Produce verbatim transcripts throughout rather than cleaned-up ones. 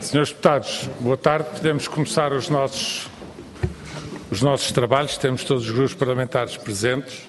Senhores deputados, boa tarde. Podemos começar os nossos, os nossos trabalhos. Temos todos os grupos parlamentares presentes.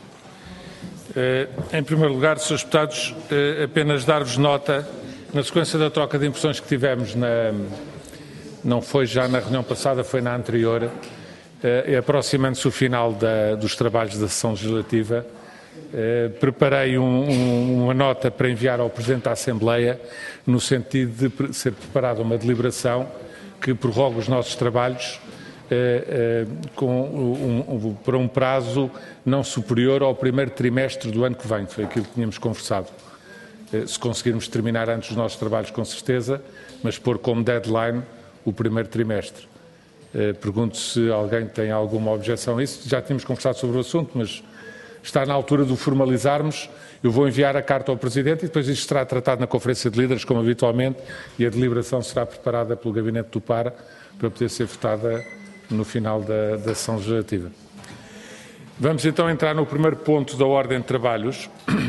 Em primeiro lugar, senhores deputados, apenas dar-vos nota, na sequência da troca de impressões que tivemos, na, não foi já na reunião passada, foi na anterior, aproximando-se o final da, dos trabalhos da sessão legislativa, preparei um, um, uma nota para enviar ao Presidente da Assembleia, no sentido de ser preparada uma deliberação que prorroga os nossos trabalhos eh, eh, com um, um, para um prazo não superior ao primeiro trimestre do ano que vem. Foi aquilo que tínhamos conversado. Eh, se conseguirmos terminar antes dos nossos trabalhos, com certeza, mas pôr como deadline o primeiro trimestre. Eh, pergunto se alguém tem alguma objeção a isso. Já tínhamos conversado sobre o assunto, mas está na altura de o formalizarmos. Eu vou enviar a carta ao Presidente e depois isto será tratado na Conferência de Líderes, como habitualmente, e a deliberação será preparada pelo Gabinete do Para para poder ser votada no final da, da sessão legislativa. Vamos então entrar no primeiro ponto da ordem de trabalhos.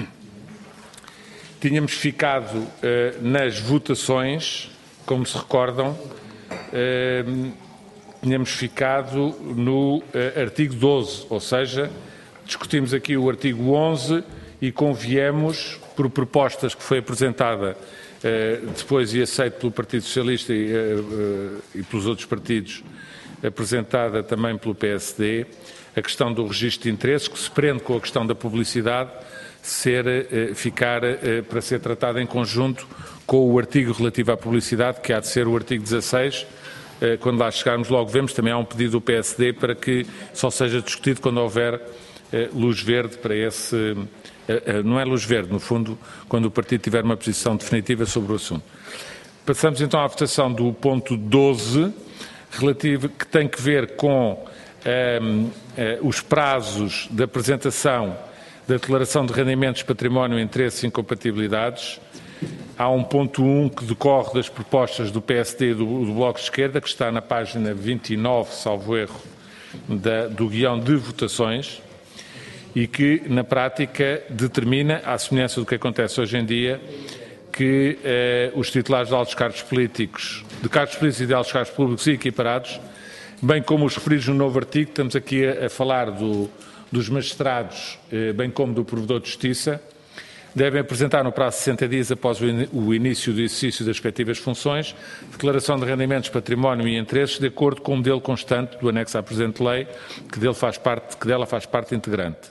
Tínhamos ficado eh, nas votações, como se recordam, eh, tínhamos ficado no eh, artigo doze, ou seja, discutimos aqui o artigo onze e conviemos, por propostas que foi apresentada eh, depois e aceito pelo Partido Socialista e, eh, e pelos outros partidos, apresentada também pelo P S D, a questão do registro de interesses, que se prende com a questão da publicidade, ser, eh, ficar eh, para ser tratada em conjunto com o artigo relativo à publicidade, que há de ser o artigo dezasseis. Eh, quando lá chegarmos, logo vemos, também há um pedido do P S D para que só seja discutido quando houver luz verde para esse, não é luz verde, no fundo, quando o partido tiver uma posição definitiva sobre o assunto. Passamos então à votação do ponto doze, relativo, que tem que ver com um, uh, os prazos de apresentação da declaração de rendimentos, património, interesses e incompatibilidades. Há um ponto um que decorre das propostas do P S D e do, do Bloco de Esquerda, que está na página vinte e nove, salvo erro, da, do guião de votações, e que, na prática, determina, à semelhança do que acontece hoje em dia, que eh, os titulares de altos cargos políticos, de cargos políticos e de altos cargos públicos e equiparados, bem como os referidos no novo artigo, estamos aqui a, a falar do, dos magistrados, eh, bem como do provedor de justiça, devem apresentar no prazo de sessenta dias após o, in, o início do exercício das respectivas funções, declaração de rendimentos, património e interesses, de acordo com o modelo constante do anexo à presente lei, que, dele faz parte, que dela faz parte integrante.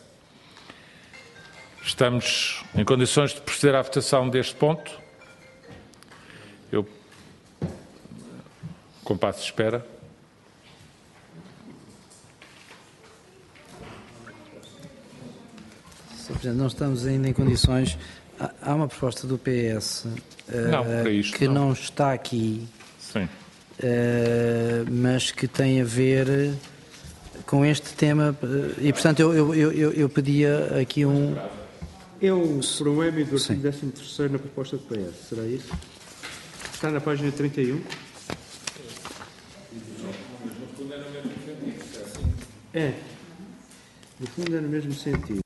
Estamos em condições de proceder à votação deste ponto. Eu, compasso de espera. senhor Presidente, não estamos ainda em condições. Há uma proposta do P S não, uh, isto, que não. não está aqui, Sim. Uh, mas que tem a ver com este tema. E, portanto, eu, eu, eu, eu pedia aqui um... É o problema do artigo décimo terceiro na proposta do P S, será isso? Está na página trinta e um? É. No fundo é no mesmo sentido.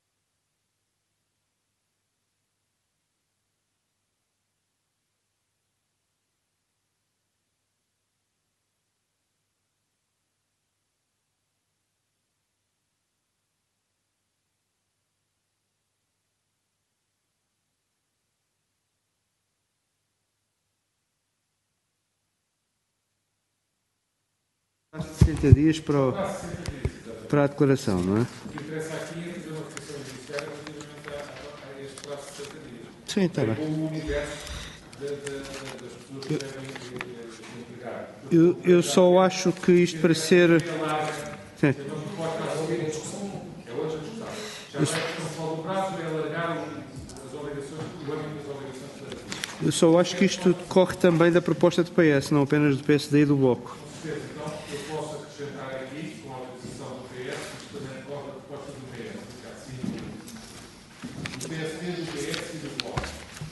sessenta dias para, o, para a declaração, não é? O que interessa aqui é fazer uma votação do Ministério relativamente a este prazo de sessenta dias. Sim, está bem. Com o universo das pessoas que devem entregar. Eu, eu só acho que isto para ser... Sim. É outra discussão. Já não é só do prazo, é alargar as obrigações, o âmbito das obrigações. Eu só acho que isto decorre também da proposta do P S, não apenas do P S D e do Bloco. Então, eu posso acrescentar aqui, com a autorização do P S, isto também decorre da proposta do P S, do P S D, do P S e do Bloco.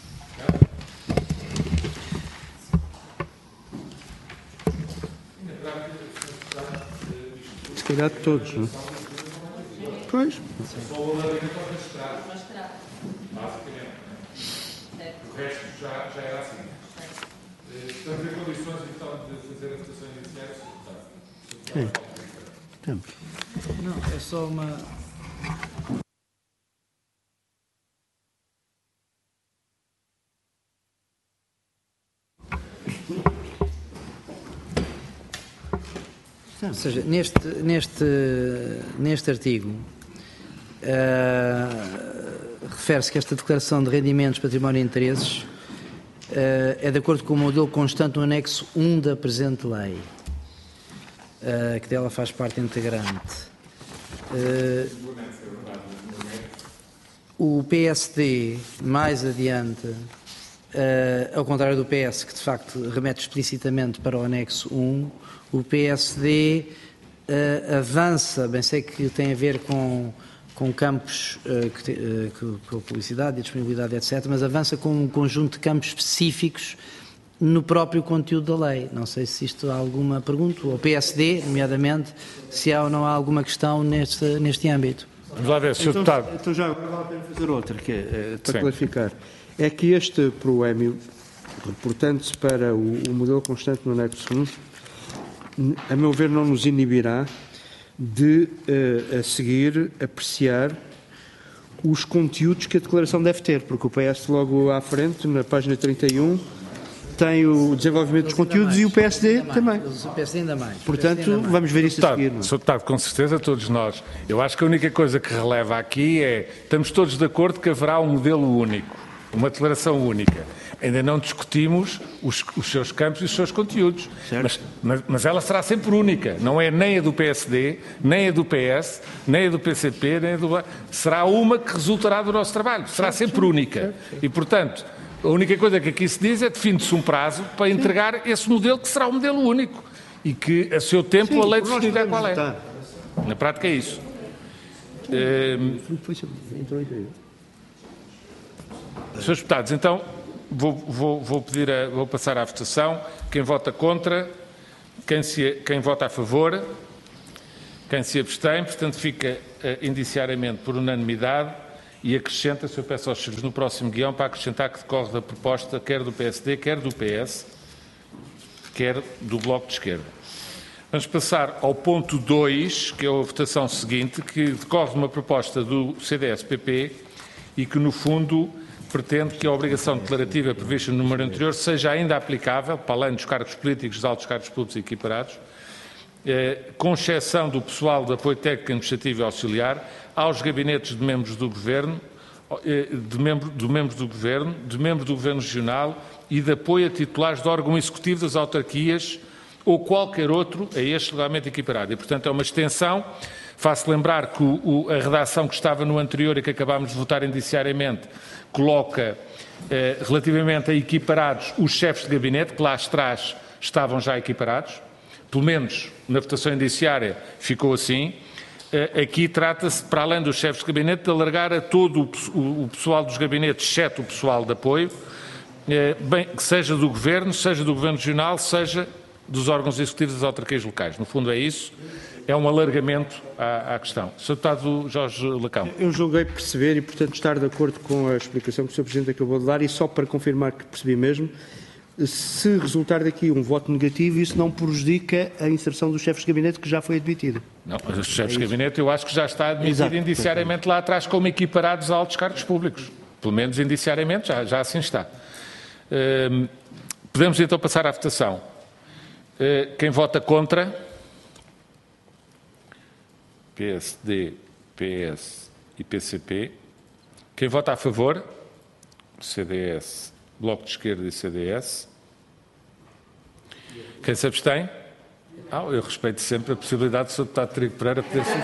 E na prática, se calhar de todos, não é? Pois. só o alargamento ao magistrado, basicamente. O resto já, já era assim. Estamos em condições, então, de fazer a votação inicial? Sim. Temos. Não, é só uma... Ou seja, neste, neste, neste artigo, uh, refere-se que esta declaração de rendimentos, património e interesses uh, é de acordo com o modelo constante no anexo um da presente lei, uh, que dela faz parte integrante. Uh, o P S D, mais adiante, uh, ao contrário do P S, que de facto remete explicitamente para o anexo um, o P S D uh, avança, bem sei que tem a ver com, com campos, uh, que, uh, com a publicidade e a disponibilidade, etcétera, mas avança com um conjunto de campos específicos no próprio conteúdo da lei. Não sei se isto há alguma pergunta, ou P S D, nomeadamente, se há ou não há alguma questão neste, neste âmbito. Vamos lá ver, senhor Então, Deputado. então já agora vale a pena fazer outra, que é, para Sim. clarificar. É que este proémio, reportando-se para o, o modelo constante no anexo um, a meu ver, não nos inibirá de, uh, a seguir, apreciar os conteúdos que a declaração deve ter, porque o P S logo à frente, na página trinta e um, tem o desenvolvimento dos conteúdos mais, e o P S D também. O P S D ainda mais. Portanto, ainda mais. vamos ver isso a seguir. Deputado, senhor Deputado, com certeza, todos nós. Eu acho que a única coisa que releva aqui é, estamos todos de acordo que haverá um modelo único, uma declaração única. Ainda não discutimos os, os seus campos e os seus conteúdos, mas, mas, mas ela será sempre única, não é nem a do P S D, nem a do P S, nem a do P C P, nem a do... Será uma que resultará do nosso trabalho, será sempre única. E, portanto, a única coisa que aqui se diz é define-se um prazo para entregar esse modelo que será um modelo único e que, a seu tempo, Sim, a lei nós definirá podemos qual é. votar. Na prática é isso. Ehm, Senhores Deputados, então vou, vou, vou, pedir a, vou passar à votação. Quem vota contra, quem, se, quem vota a favor, quem se abstém, portanto fica uh, indiciariamente por unanimidade e acrescenta-se, eu peço aos senhores no próximo guião para acrescentar que decorre da proposta quer do P S D, quer do P S, quer do Bloco de Esquerda. Vamos passar ao ponto dois, que é a votação seguinte, que decorre de uma proposta do C D S P P e que, no fundo, pretende que a obrigação declarativa prevista no número anterior seja ainda aplicável, para além dos cargos políticos, dos altos cargos públicos e equiparados, eh, com exceção do pessoal de apoio técnico, administrativo e auxiliar, aos gabinetes de membros do Governo, eh, de, membro, de membros do Governo, de membros do Governo Regional e de apoio a titulares de órgão executivo das autarquias ou qualquer outro a este legalmente equiparado. E, portanto, é uma extensão. Faço lembrar que o, o, a redação que estava no anterior e que acabámos de votar indiciariamente coloca, eh, relativamente a equiparados, os chefes de gabinete, que lá atrás estavam já equiparados, pelo menos na votação indiciária ficou assim. Eh, aqui trata-se, para além dos chefes de gabinete, de alargar a todo o, o, o pessoal dos gabinetes, exceto o pessoal de apoio, eh, bem, seja do Governo, seja do Governo Regional, seja dos órgãos executivos das autarquias locais. No fundo é isso. É um alargamento à, à questão. senhor Deputado Jorge Lacão. Eu julguei perceber e, portanto, estar de acordo com a explicação que o senhor Presidente acabou de dar e só para confirmar que percebi mesmo, se resultar daqui um voto negativo, isso não prejudica a inserção dos chefes de gabinete que já foi admitida. Não, os chefes de gabinete eu acho que já está admitido Exato. indiciariamente lá atrás como equiparados a altos cargos públicos. Pelo menos indiciariamente já, já assim está. Hum, podemos então passar à votação. Hum, quem vota contra? P S D, P S e P C P. Quem vota a favor? C D S, Bloco de Esquerda e C D S. Quem se abstém? Ah, eu respeito sempre a possibilidade do senhor Deputado Trigo Pereira poder ser.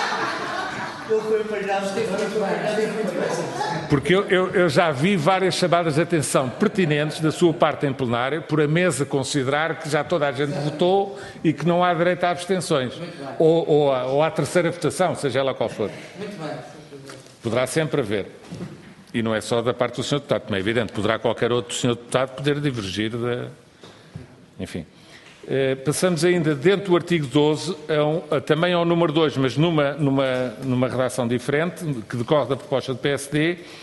Porque eu, eu, eu já vi várias chamadas de atenção pertinentes da sua parte em plenário, por a mesa considerar que já toda a gente votou e que não há direito a abstenções. Ou, ou, a, ou à terceira votação, seja ela qual for. Poderá sempre haver. E não é só da parte do senhor Deputado, como é evidente. Poderá qualquer outro senhor Deputado poder divergir da... Enfim. Eh, passamos ainda dentro do artigo doze, a um, a, também ao número dois, mas numa, numa, numa redação diferente, que decorre da proposta do P S D,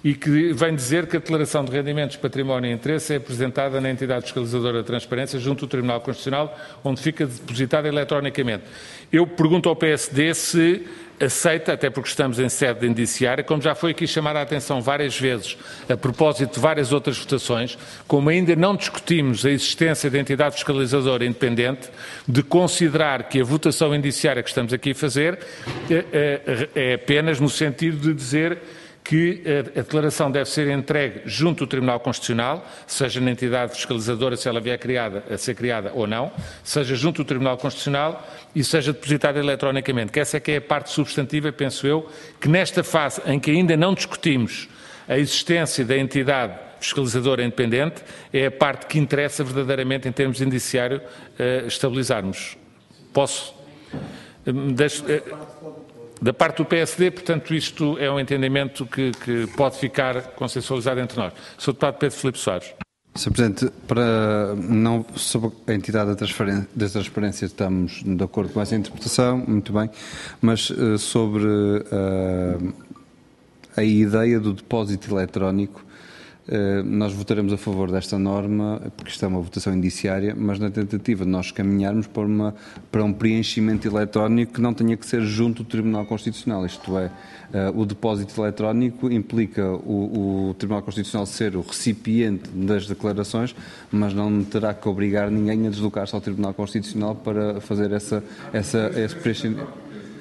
e que vem dizer que a declaração de rendimentos, património e interesse é apresentada na entidade fiscalizadora de transparência junto ao Tribunal Constitucional, onde fica depositada eletronicamente. Eu pergunto ao P S D se aceita, até porque estamos em sede de indiciária, como já foi aqui chamada a atenção várias vezes, a propósito de várias outras votações, como ainda não discutimos a existência da entidade fiscalizadora independente, de considerar que a votação indiciária que estamos aqui a fazer é, é apenas no sentido de dizer que a declaração deve ser entregue junto ao Tribunal Constitucional, seja na entidade fiscalizadora, se ela vier criada, a ser criada ou não, seja junto ao Tribunal Constitucional e seja depositada eletronicamente, que essa é que é a parte substantiva, penso eu, que nesta fase em que ainda não discutimos a existência da entidade fiscalizadora independente, é a parte que interessa verdadeiramente em termos de indiciário uh, estabilizarmos. Posso? Uh, deixo, uh, Da parte do P S D, portanto, isto é um entendimento que, que pode ficar consensualizado entre nós. senhor Deputado Pedro Filipe Soares. senhor Presidente, para não, sobre a entidade da transparência, da transparência estamos de acordo com essa interpretação, muito bem, mas uh, sobre uh, a ideia do depósito eletrónico, uh, nós votaremos a favor desta norma, porque isto é uma votação indiciária, mas na tentativa de nós caminharmos para, uma, para um preenchimento eletrónico que não tenha que ser junto do Tribunal Constitucional, isto é, uh, o depósito eletrónico implica o, o Tribunal Constitucional ser o recipiente das declarações, mas não terá que obrigar ninguém a deslocar-se ao Tribunal Constitucional para fazer essa, essa, esse preenchimento.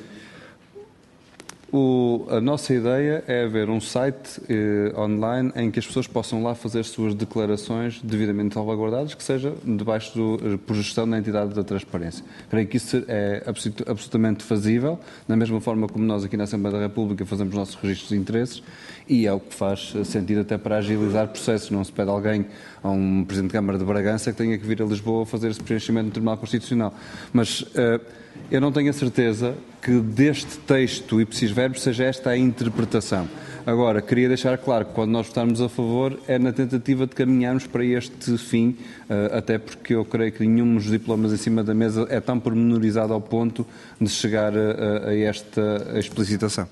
O, a nossa ideia é haver um site eh, online em que as pessoas possam lá fazer suas declarações devidamente salvaguardadas, que seja debaixo do, por gestão da entidade da transparência. Creio que isso é absolut, absolutamente fazível, da mesma forma como nós aqui na Assembleia da República fazemos os nossos registros de interesses, e é o que faz sentido até para agilizar processos. Não se pede a alguém, a um Presidente de Câmara de Bragança, que tenha que vir a Lisboa fazer esse preenchimento no Tribunal Constitucional. Mas eh, eu não tenho a certeza que deste texto e preciso verbo seja esta a interpretação. Agora, queria deixar claro que quando nós votarmos a favor é na tentativa de caminharmos para este fim, até porque eu creio que nenhum dos diplomas em cima da mesa é tão pormenorizado ao ponto de chegar a, a esta explicitação.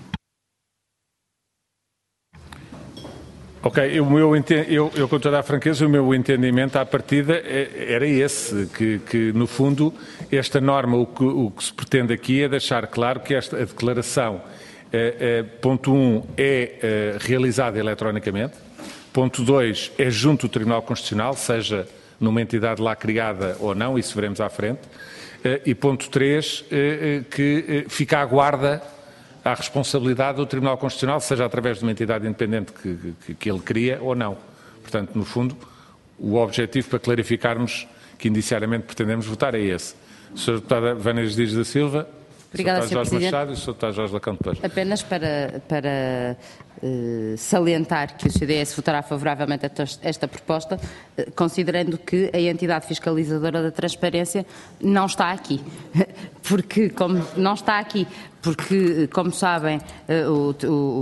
Ok, eu, eu, eu, eu com toda a franqueza, o meu entendimento à partida era esse, que, que no fundo esta norma o que, o que se pretende aqui é deixar claro que esta a declaração, eh, eh, ponto um, é eh, realizada eletronicamente, ponto dois, é junto ao Tribunal Constitucional, seja numa entidade lá criada ou não, isso veremos à frente, eh, e ponto três, eh, eh, que eh, fica à guarda à responsabilidade do Tribunal Constitucional, seja através de uma entidade independente que, que, que ele cria ou não. Portanto, no fundo, o objetivo para clarificarmos que indiciariamente pretendemos votar é esse. senhora Deputada Vânia Dias da Silva, Obrigada, senhor Deputado Jorge Presidente. Machado e senhor Deputado Jorge Lacão depois. Apenas para, para uh, salientar que o C D S votará favoravelmente a esta proposta, uh, considerando que a entidade fiscalizadora da transparência não está aqui. Porque, como não está aqui, porque, como sabem, o,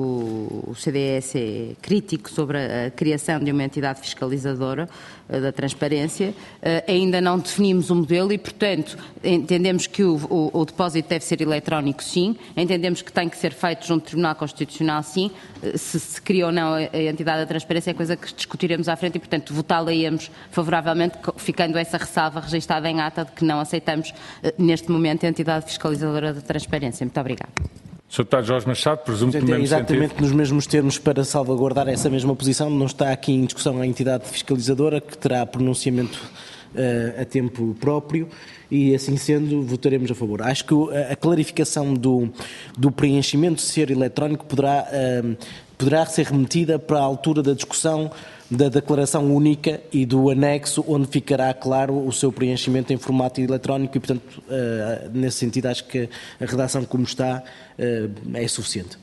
o, o C D S é crítico sobre a, a criação de uma entidade fiscalizadora uh, da transparência, uh, ainda não definimos o modelo e, portanto, entendemos que o, o, o depósito deve ser eletrónico, sim, entendemos que tem que ser feito junto ao Tribunal Constitucional, sim, uh, se se cria ou não a, a entidade da transparência é coisa que discutiremos à frente e, portanto, votá-la-íamos favoravelmente, ficando essa ressalva registada em ata de que não aceitamos, uh, neste momento, a entidade fiscalizadora da transparência. Muito obrigado. senhor Deputado Jorge Machado, presumo que no É mesmo exatamente sentido. nos mesmos termos para salvaguardar essa mesma posição. Não está aqui em discussão a entidade fiscalizadora, que terá pronunciamento uh, a tempo próprio, e assim sendo, votaremos a favor. Acho que a clarificação do, do preenchimento ser eletrónico poderá, uh, poderá ser remetida para a altura da discussão da declaração única e do anexo, onde ficará claro o seu preenchimento em formato eletrónico e, portanto, uh, nesse sentido, acho que a redação como está uh, é suficiente.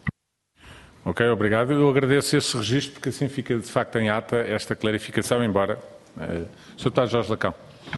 Ok, obrigado. Eu agradeço esse registro, porque assim fica de facto em ata esta clarificação, embora. Uh, senhor Deputado Jorge Lacão.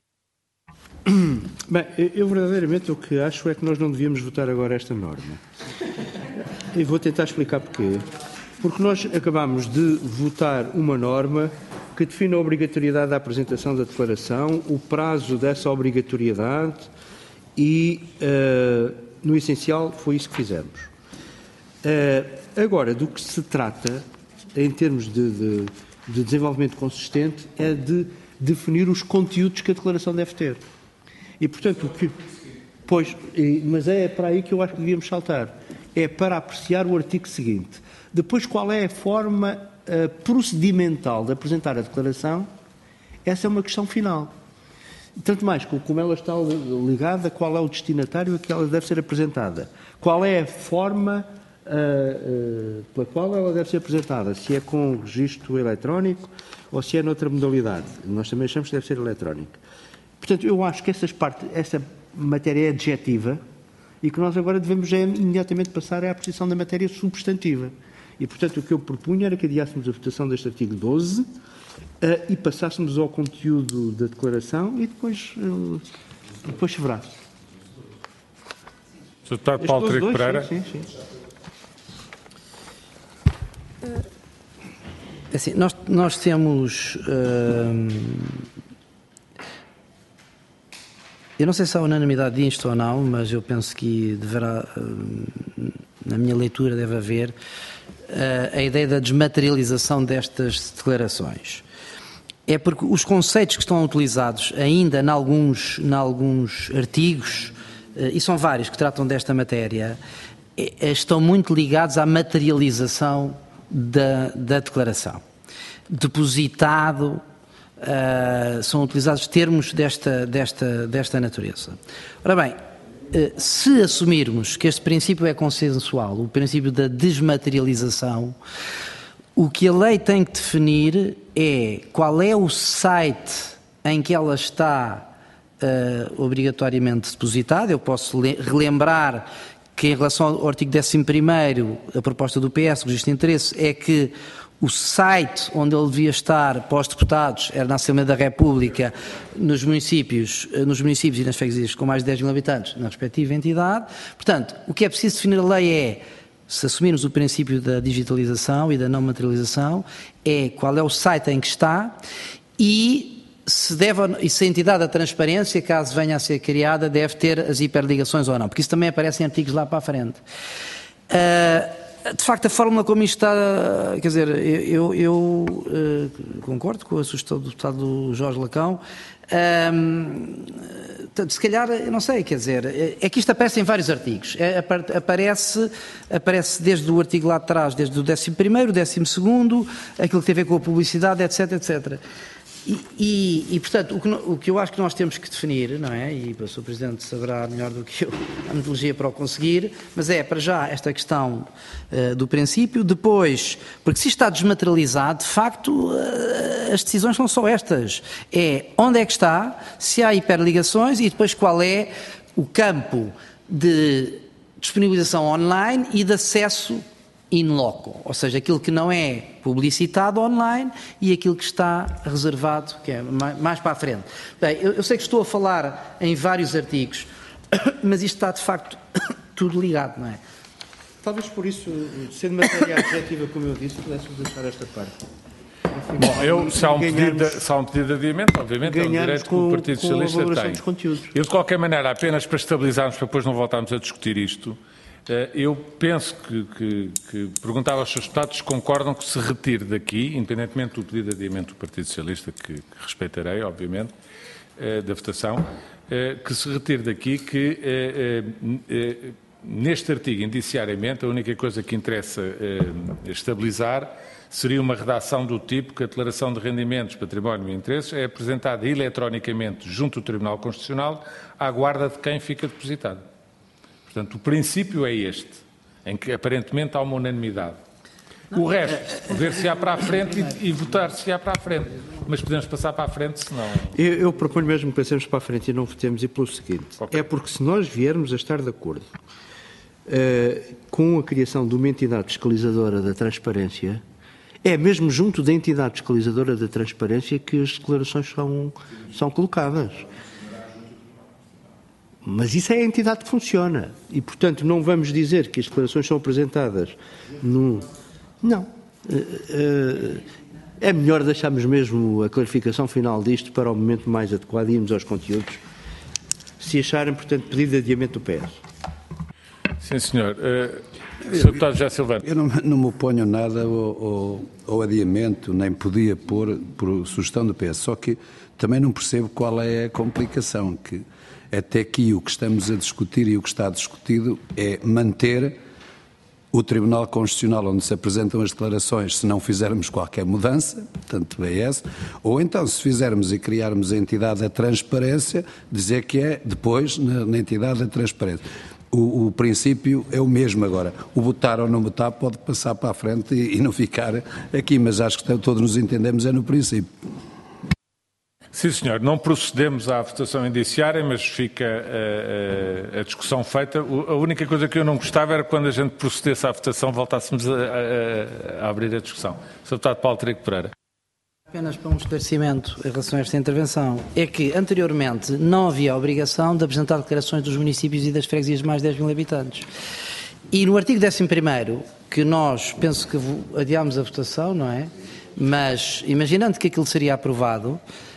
Bem, eu verdadeiramente o que acho é que nós não devíamos votar agora esta norma. E vou tentar explicar porquê. Porque nós acabamos de votar uma norma que define a obrigatoriedade da apresentação da declaração, o prazo dessa obrigatoriedade e, uh, no essencial, foi isso que fizemos. Uh, agora, do que se trata em termos de, de, de desenvolvimento consistente, é de definir os conteúdos que a declaração deve ter. E, portanto, o que... Pois, mas é para aí que eu acho que devíamos saltar. É para apreciar o artigo seguinte. Depois, qual é a forma uh, procedimental de apresentar a declaração? Essa é uma questão final. Tanto mais como ela está ligada, qual é o destinatário a que ela deve ser apresentada. Qual é a forma uh, uh, pela qual ela deve ser apresentada. Se é com registro eletrónico ou se é noutra modalidade. Nós também achamos que deve ser eletrónico. Portanto, eu acho que essas partes, essa matéria é adjetiva e que nós agora devemos é, imediatamente passar à apreciação da matéria substantiva. E, portanto, o que eu propunha era que adiássemos a votação deste artigo doze uh, e passássemos ao conteúdo da declaração e depois, uh, depois se verá. senhor Deputado Paulo Trigo Pereira. Sim, sim, sim. Assim, nós, nós temos... Uh, eu não sei se há unanimidade disto ou não, mas eu penso que deverá, uh, na minha leitura, deve haver uh, a ideia da desmaterialização destas declarações. É porque os conceitos que estão utilizados ainda em alguns, em alguns artigos, uh, e são vários que tratam desta matéria, estão muito ligados à materialização da, da declaração. Depositado, uh, são utilizados termos desta, desta, desta natureza. Ora bem, uh, se assumirmos que este princípio é consensual, o princípio da desmaterialização, o que a lei tem que definir é qual é o site em que ela está uh, obrigatoriamente depositada. Eu posso relembrar que em relação ao artigo décimo primeiro, a proposta do P S, o registro de interesse, é que o site onde ele devia estar para os deputados era na Assembleia da República, nos municípios, nos municípios e nas freguesias com mais de dez mil habitantes, na respectiva entidade. Portanto, o que é preciso definir a lei é, se assumirmos o princípio da digitalização e da não materialização, é qual é o site em que está e se, deve, e se a entidade da transparência, caso venha a ser criada, deve ter as hiperligações ou não, porque isso também aparece em artigos lá para a frente. Uh, de facto, a fórmula como isto está, quer dizer, eu, eu uh, concordo com a sugestão do deputado Jorge Lacão. Um, se calhar, eu não sei, quer dizer, é que isto aparece em vários artigos, é, aparece, aparece desde o artigo lá de trás, desde o décimo primeiro, décimo segundo, aquilo que tem a ver com a publicidade, etc, etcétera. E, e, e portanto, o que, o que eu acho que nós temos que definir, não é, e o senhor Presidente saberá melhor do que eu a metodologia para o conseguir, mas é, para já, esta questão uh, do princípio, depois, porque se isto está desmaterializado, de facto, uh, as decisões são só estas, é onde é que está, se há hiperligações e depois qual é o campo de disponibilização online e de acesso in loco, ou seja, aquilo que não é publicitado online e aquilo que está reservado, que é mais, mais para a frente. Bem, eu, eu sei que estou a falar em vários artigos, mas isto está de facto tudo ligado, não é? Talvez por isso, sendo matéria adjetiva, como eu disse, pudéssemos deixar esta parte. Bom, eu, se, há um pedido de, se há um pedido de adiamento, obviamente é um direito que o Partido Socialista tem. Eu, de qualquer maneira, apenas para estabilizarmos, para depois não voltarmos a discutir isto, eu penso que, que, que perguntava aos seus deputados se concordam que se retire daqui, independentemente do pedido de adiamento do Partido Socialista, que, que respeitarei, obviamente, da votação, que se retire daqui que, neste artigo, indiciariamente, a única coisa que interessa estabilizar seria uma redação do tipo que a declaração de rendimentos, património e interesses é apresentada eletronicamente junto ao Tribunal Constitucional à guarda de quem fica depositado. Portanto, o princípio é este, em que aparentemente há uma unanimidade. O resto, ver-se-á para a frente e, e votar-se-á para a frente. Mas podemos passar para a frente, senão... Eu, eu proponho mesmo que passemos para a frente e não votemos, e pelo seguinte. Okay. É porque se nós viermos a estar de acordo uh, com a criação de uma entidade fiscalizadora da transparência, é mesmo junto da entidade fiscalizadora da transparência que as declarações são, são colocadas. Mas isso é a entidade que funciona. E, portanto, não vamos dizer que as declarações são apresentadas no... Não. É melhor deixarmos mesmo a clarificação final disto para o momento mais adequado e irmos aos conteúdos. Se acharem, portanto, pedido de adiamento do P S. Sim, senhor. senhor Deputado José Silvano. Eu não, não me oponho nada ao, ao, ao adiamento, nem podia pôr por sugestão do P S, só que também não percebo qual é a complicação, que até aqui o que estamos a discutir e o que está discutido é manter o Tribunal Constitucional onde se apresentam as declarações se não fizermos qualquer mudança, portanto B S, ou então se fizermos e criarmos a entidade da transparência, dizer que é depois na, na entidade da transparência. O, o princípio é o mesmo agora. O votar ou não votar pode passar para a frente e, e não ficar aqui, mas acho que todos nos entendemos é no princípio. Sim, senhor. Não procedemos à votação indiciária, mas fica a, a, a discussão feita. A única coisa que eu não gostava era quando a gente procedesse à votação, voltássemos a, a, a abrir a discussão. senhor Deputado Paulo Trigo Pereira. Apenas para um esclarecimento em relação a esta intervenção, é que anteriormente não havia a obrigação de apresentar declarações dos municípios e das freguesias de mais de dez mil habitantes. E no artigo décimo primeiro, que nós, penso que adiámos a votação, não é? Mas, imaginando que aquilo seria aprovado,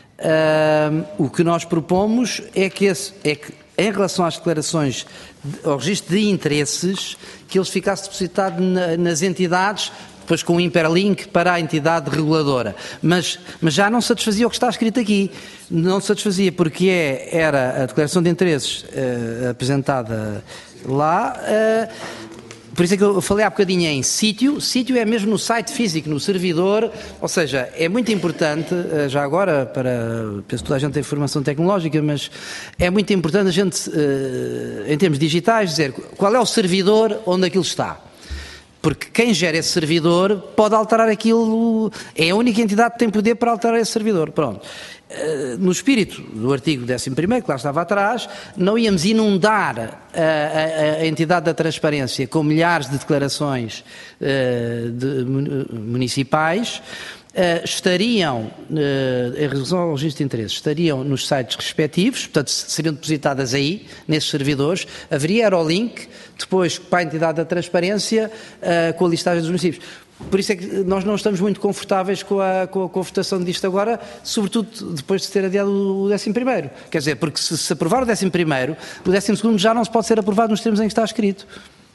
Uh, o que nós propomos é que, esse, é que em relação às declarações, de, ao registro de interesses, que eles ficassem depositados na, nas entidades, depois com o hiperlink para a entidade reguladora. Mas, mas já não satisfazia o que está escrito aqui. Não satisfazia porque é, era a declaração de interesses uh, apresentada lá. Uh, Por isso é que eu falei há bocadinho em sítio. Sítio é mesmo no site físico, no servidor, ou seja, é muito importante, já agora, para, penso que toda a gente tem formação tecnológica, mas é muito importante a gente, em termos digitais, dizer qual é o servidor onde aquilo está. Porque quem gera esse servidor pode alterar aquilo, é a única entidade que tem poder para alterar esse servidor. Pronto. No espírito do artigo décimo primeiro, que lá estava atrás, não íamos inundar a, a, a entidade da transparência com milhares de declarações uh, de, municipais, uh, estariam, uh, em relação ao registro de interesses, estariam nos sites respectivos, portanto seriam depositadas aí, nesses servidores, haveria era o link, depois para a entidade da transparência, uh, com a listagem dos municípios. Por isso é que nós não estamos muito confortáveis com a, com a, com a votação disto agora, sobretudo depois de ter adiado o décimo primeiro. Quer dizer, porque se, se aprovar o décimo primeiro, o décimo segundo já não se pode ser aprovado nos termos em que está escrito.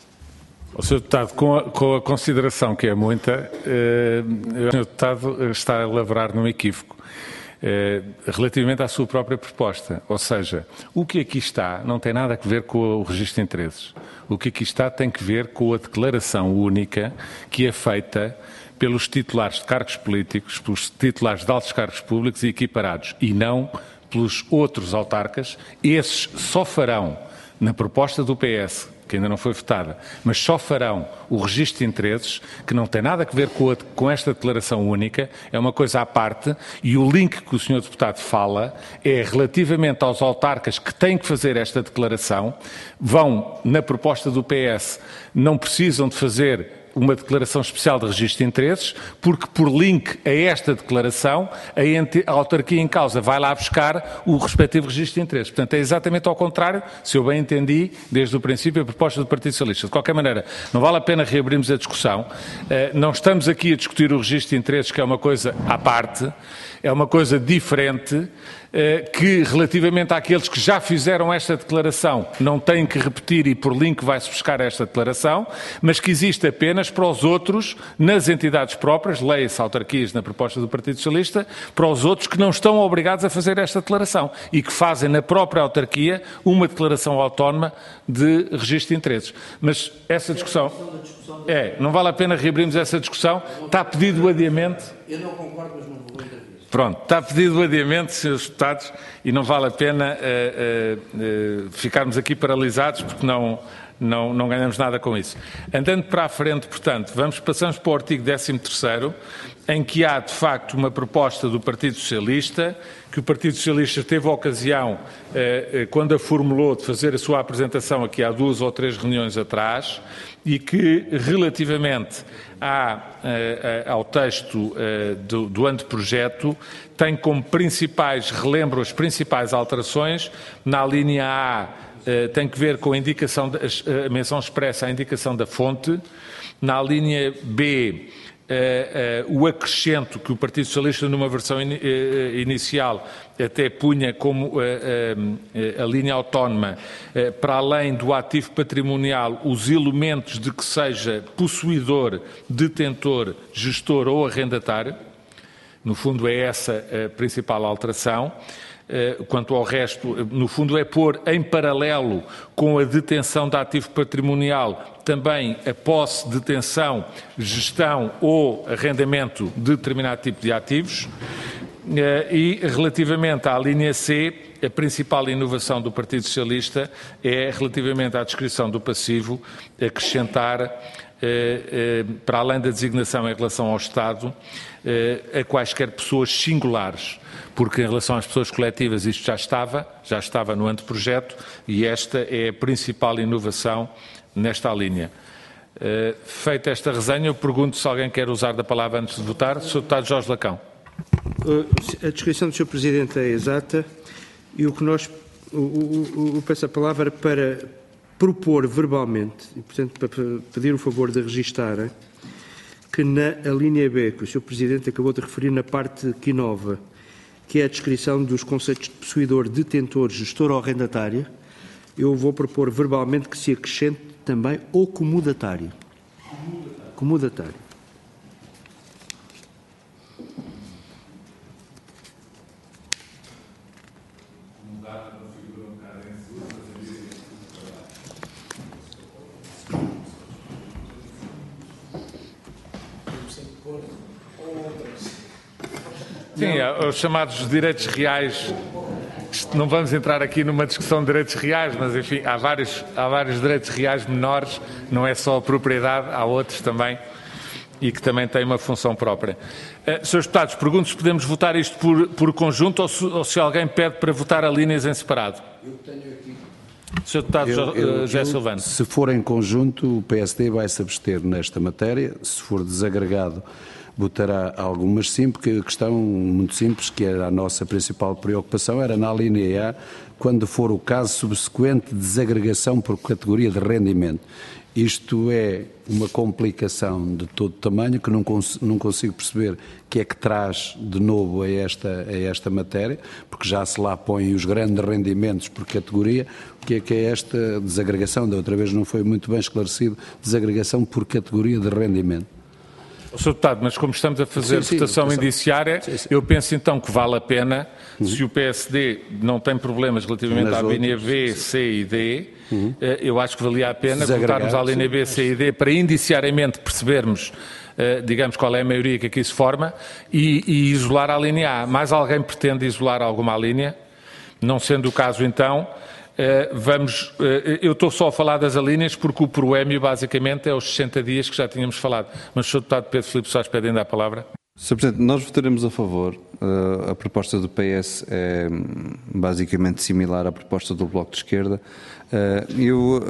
O senhor Deputado, com a, com a consideração que é muita, eh, o senhor Deputado está a elaborar num equívoco. Eh, relativamente à sua própria proposta. Ou seja, o que aqui está não tem nada a ver com o registro de interesses. O que aqui está tem que ver com a declaração única que é feita pelos titulares de cargos políticos, pelos titulares de altos cargos públicos e equiparados, e não pelos outros autarcas. Esses só farão, na proposta do P S, que ainda não foi votada, mas só farão o registro de interesses, que não tem nada a ver com, a, com esta declaração única, é uma coisa à parte, e o link que o senhor Deputado fala é relativamente aos autarcas que têm que fazer esta declaração, vão, na proposta do P S, não precisam de fazer uma declaração especial de registro de interesses, porque por link a esta declaração, a, ente, a autarquia em causa vai lá buscar o respectivo registro de interesses. Portanto, é exatamente ao contrário, se eu bem entendi, desde o princípio, a proposta do Partido Socialista. De qualquer maneira, não vale a pena reabrirmos a discussão. Não estamos aqui a discutir o registro de interesses, que é uma coisa à parte, é uma coisa diferente, que relativamente àqueles que já fizeram esta declaração não têm que repetir e por link vai-se buscar esta declaração, mas que existe apenas para os outros, nas entidades próprias, leia-se autarquias na proposta do Partido Socialista, para os outros que não estão obrigados a fazer esta declaração e que fazem na própria autarquia uma declaração autónoma de registro de interesses. Mas essa discussão... É, não vale a pena reabrirmos essa discussão. Está pedido o adiamento. Eu não concordo, mas não vou intervir. Pronto, está pedido o adiamento, senhores deputados, e não vale a pena uh, uh, uh, ficarmos aqui paralisados porque não, não, não ganhamos nada com isso. Andando para a frente, portanto, vamos, passamos para o artigo décimo terceiro, em que há, de facto, uma proposta do Partido Socialista, que o Partido Socialista teve a ocasião, uh, uh, quando a formulou, de fazer a sua apresentação aqui há duas ou três reuniões atrás, e que, relativamente à, ao texto do, do anteprojeto, tem como principais, relembro as principais alterações. Na linha A tem que ver com a indicação, a menção expressa à indicação da fonte. Na linha B uh, uh, o acrescento que o Partido Socialista, numa versão in, uh, inicial, até punha como uh, uh, a linha autónoma, uh, para além do ativo patrimonial, os elementos de que seja possuidor, detentor, gestor ou arrendatário. No fundo, é essa a principal alteração. Quanto ao resto, no fundo, é pôr em paralelo com a detenção de ativo patrimonial também a posse, detenção, gestão ou arrendamento de determinado tipo de ativos. E, relativamente à linha C, a principal inovação do Partido Socialista é, relativamente à descrição do passivo, acrescentar, para além da designação em relação ao Estado, a quaisquer pessoas singulares, porque em relação às pessoas coletivas isto já estava, já estava no anteprojeto e esta é a principal inovação nesta linha. Feita esta resenha, eu pergunto se alguém quer usar da palavra antes de votar. senhor Deputado Jorge Lacão. A descrição do senhor Presidente é exata e o que nós, o, o, o, peço a palavra para propor verbalmente, e portanto para pedir o favor de registarem, que na linha B, que o senhor Presidente acabou de referir na parte que inova, que é a descrição dos conceitos de possuidor, detentor, gestor ou arrendatário, eu vou propor verbalmente que se acrescente também o comodatário. Comodatário. Sim, os chamados direitos reais. Não vamos entrar aqui numa discussão de direitos reais, mas enfim, há vários, há vários direitos reais menores, não é só a propriedade, há outros também, e que também têm uma função própria. Uh, senhores Deputados, pergunto se podemos votar isto por, por conjunto ou se, ou se alguém pede para votar a linhas em separado. Eu tenho aqui. senhor Deputado eu, eu, José eu, Silvano. Se for em conjunto, o P S D vai se abster nesta matéria. Se for desagregado, votará algumas sim, porque a questão muito simples, que era a nossa principal preocupação, era na linha A, quando for o caso subsequente de desagregação por categoria de rendimento. Isto é uma complicação de todo tamanho que não, cons não consigo perceber o que é que traz de novo a esta, a esta matéria, porque já se lá põem os grandes rendimentos por categoria. O que é que é esta desagregação? Da outra vez não foi muito bem esclarecido, desagregação por categoria de rendimento. senhor Deputado, mas como estamos a fazer sim, votação sim, indiciária, sim, sim. eu penso então que vale a pena, uhum. se o P S D não tem problemas relativamente Nas à outras, linha B, sim. C e D, uhum. eu acho que valia a pena votarmos à linha sim. B, C e D para indiciariamente percebermos, digamos, qual é a maioria que aqui se forma e, e isolar a linha A. Mais alguém pretende isolar alguma linha? Não sendo o caso então, vamos, eu estou só a falar das alíneas porque o proémio basicamente é os sessenta dias que já tínhamos falado. Mas o senhor Deputado Pedro Filipe Soares pede ainda a palavra. senhor Presidente, nós votaremos a favor. A proposta do P S é basicamente similar à proposta do Bloco de Esquerda. Eu,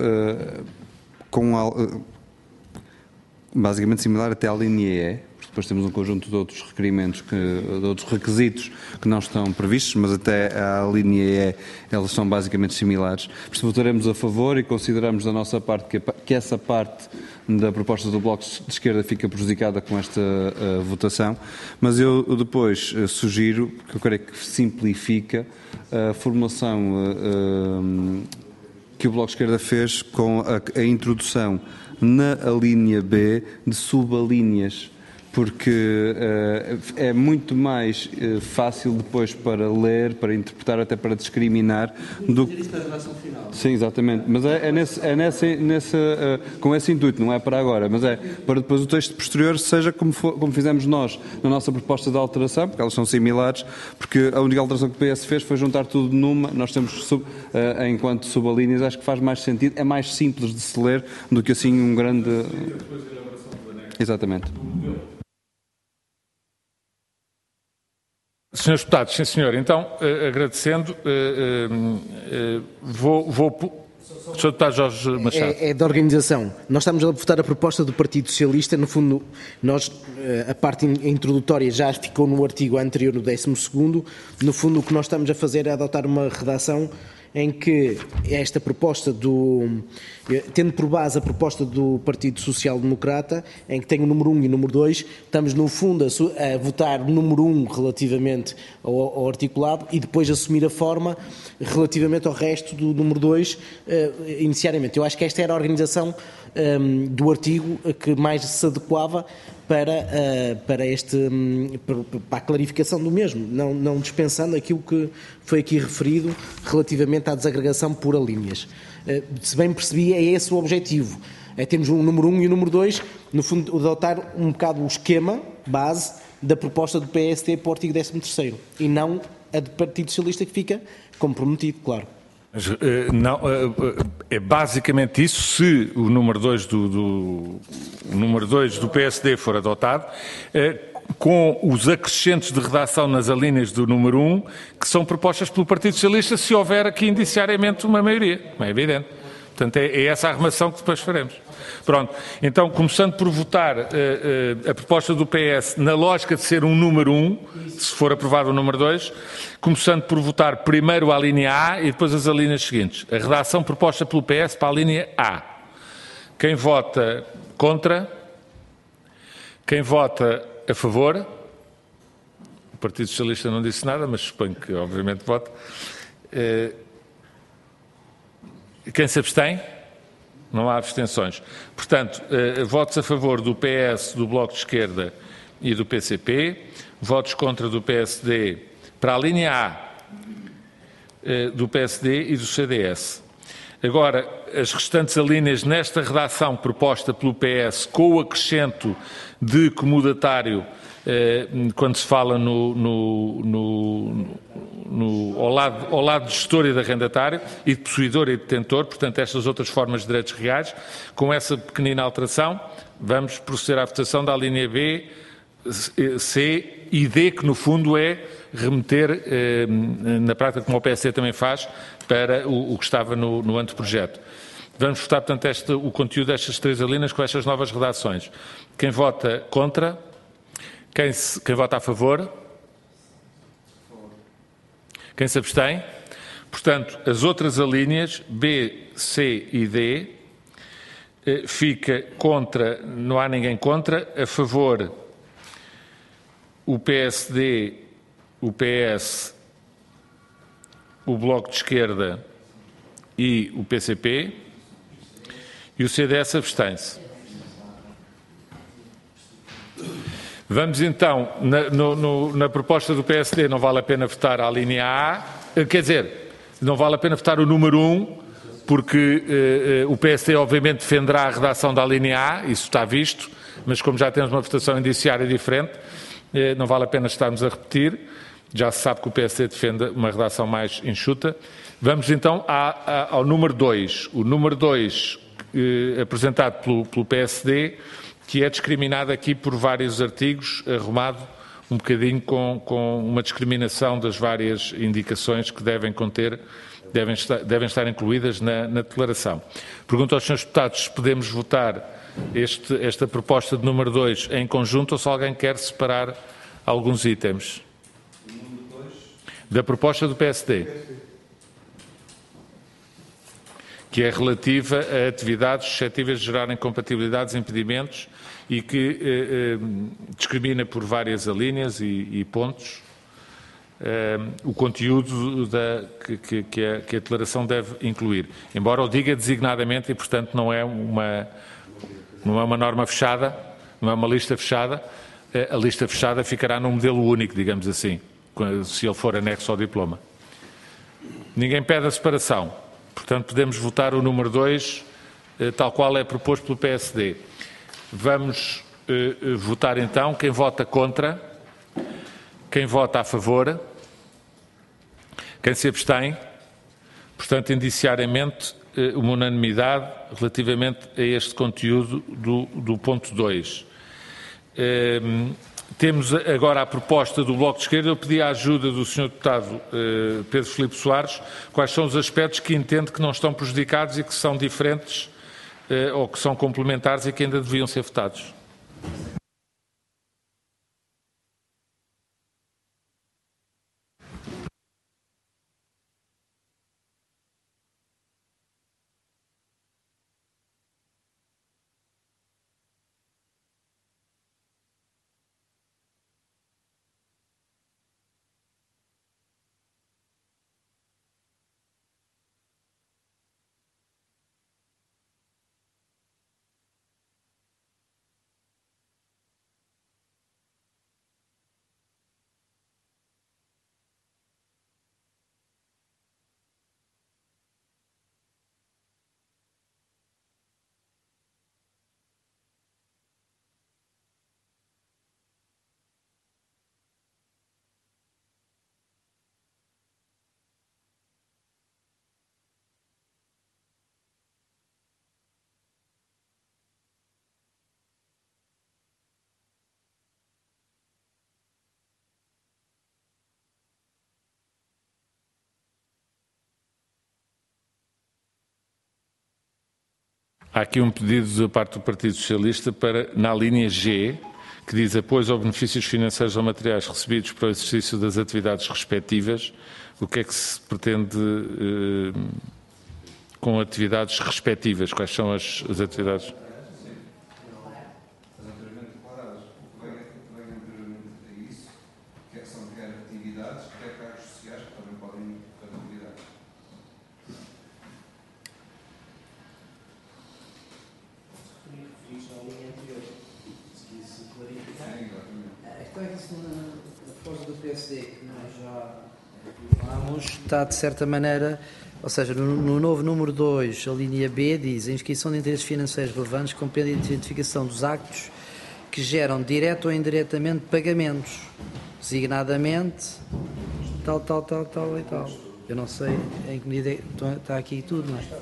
com basicamente similar até à linha E, depois temos um conjunto de outros requerimentos, que, de outros requisitos que não estão previstos, mas até à linha E elas são basicamente similares. Por isso votaremos a favor e consideramos da nossa parte que, que essa parte da proposta do Bloco de Esquerda fica prejudicada com esta uh, votação, mas eu depois uh, sugiro, que eu creio que simplifica, a formulação uh, uh, que o Bloco de Esquerda fez com a, a introdução na linha B de subalíneas, porque uh, é muito mais uh, fácil depois para ler, para interpretar, até para discriminar do que... Sim, exatamente, mas é, é, nesse, é nessa, nessa, uh, com esse intuito, não é para agora, mas é para depois o texto posterior seja como, for, como fizemos nós na nossa proposta de alteração, porque elas são similares, porque a única alteração que o P S fez foi juntar tudo numa, nós temos sub, uh, enquanto subalíneas, acho que faz mais sentido, é mais simples de se ler do que assim um grande... Exatamente. Senhores Deputados, sim senhor, então, uh, agradecendo, uh, uh, uh, vou... vou... senhor Deputado Jorge Machado. É, é da organização. Nós estamos a votar a proposta do Partido Socialista, no fundo, nós, a parte introdutória já ficou no artigo anterior, no décimo segundo, no fundo o que nós estamos a fazer é adotar uma redação em que esta proposta do, tendo por base a proposta do Partido Social Democrata, em que tem o número um e o número dois, estamos no fundo a, a votar o número um relativamente ao, ao articulado e depois assumir a forma relativamente ao resto do número dois, uh, inicialmente. Eu acho que esta era a organização um, do artigo que mais se adequava para, uh, para, este, um, para a clarificação do mesmo, não, não dispensando aquilo que foi aqui referido relativamente à desagregação por alíneas. Uh, se bem percebi, é esse o objetivo. É termos um número um e o número dois, no fundo, adotar um bocado o esquema base da proposta do P S D para o artigo décimo terceiro e não a do Partido Socialista, que fica comprometido, claro. Mas, uh, não, uh, é basicamente isso, se o número dois do, do, o número dois do P S D for adotado, uh, com os acrescentos de redação nas alíneas do número um, que são propostas pelo Partido Socialista, se houver aqui indiciariamente uma maioria, é evidente. Portanto, é, é essa a arrumação que depois faremos. Pronto, então, começando por votar uh, uh, a proposta do P S na lógica de ser um número um, se for aprovado o número dois, começando por votar primeiro a linha A e depois as alíneas seguintes. A redação proposta pelo P S para a linha A. Quem vota contra? Quem vota a favor? O Partido Socialista não disse nada, mas suponho que obviamente vota. Uh, quem se abstém? Não há abstenções. Portanto, eh, votos a favor do P S, do Bloco de Esquerda e do P C P, votos contra do P S D para a linha A eh, do P S D e do C D S. Agora, as restantes alíneas nesta redação proposta pelo P S, com o acrescento de comodatário, eh, quando se fala no, no, no, no, ao, lado, ao lado de gestor e de arrendatário, e de possuidor e detentor, portanto, estas outras formas de direitos reais, com essa pequenina alteração, vamos proceder à votação da linha B, C e D, que no fundo é remeter, eh, na prática, como o P S D também faz, para o, o que estava no, no anteprojeto. Vamos votar, portanto, este, o conteúdo destas três alíneas com estas novas redações. Quem vota contra? Quem, se, quem vota a favor? Quem se abstém? Portanto, as outras alíneas, B, C e D, eh, fica contra, não há ninguém contra, a favor o P S D, o P S, o Bloco de Esquerda e o P C P, e o C D S abstém-se. Vamos então, na, no, no, na proposta do P S D, não vale a pena votar a linha A, quer dizer, não vale a pena votar o número um, porque eh, o P S D obviamente defenderá a redação da linha A, isso está visto, mas como já temos uma votação indiciária diferente, eh, não vale a pena estarmos a repetir, já se sabe que o P S D defende uma redação mais enxuta. Vamos então a, a, ao número dois. O número dois, eh, apresentado pelo, pelo P S D, que é discriminado aqui por vários artigos, arrumado um bocadinho com, com uma discriminação das várias indicações que devem conter, devem estar, devem estar incluídas na, na declaração. Pergunto aos senhores deputados se podemos votar este, esta proposta de número dois em conjunto ou se alguém quer separar alguns itens. Da proposta do P S D, que é relativa a atividades suscetíveis de gerar incompatibilidades, impedimentos e que eh, eh, discrimina por várias alíneas e, e pontos eh, o conteúdo da, que, que, que, a, que a declaração deve incluir. Embora o diga designadamente e, portanto, não é uma, não é uma norma fechada, não é uma lista fechada, eh, a lista fechada ficará num modelo único, digamos assim, se ele for anexo ao diploma. Ninguém pede a separação. Portanto, podemos votar o número dois, eh, tal qual é proposto pelo P S D. Vamos eh, votar então quem vota contra, quem vota a favor, quem se abstém. Portanto, indiciariamente, eh, uma unanimidade relativamente a este conteúdo do, do ponto dois. Eh, Temos agora a proposta do Bloco de Esquerda. Eu pedi a ajuda do senhor Deputado eh, Pedro Filipe Soares, quais são os aspectos que entende que não estão prejudicados e que são diferentes eh, ou que são complementares e que ainda deviam ser votados. Há aqui um pedido da parte do Partido Socialista para, na linha G, que diz apoio aos benefícios financeiros ou materiais recebidos para o exercício das atividades respectivas. O que é que se pretende eh, com atividades respectivas? Quais são as, as atividades? Está, de certa maneira, ou seja, no, no novo número dois, a linha B diz: a inscrição de interesses financeiros relevantes compreende a identificação dos actos que geram direto ou indiretamente pagamentos, designadamente tal, tal, tal, tal e tal. Eu não sei em que medida está aqui tudo, não é?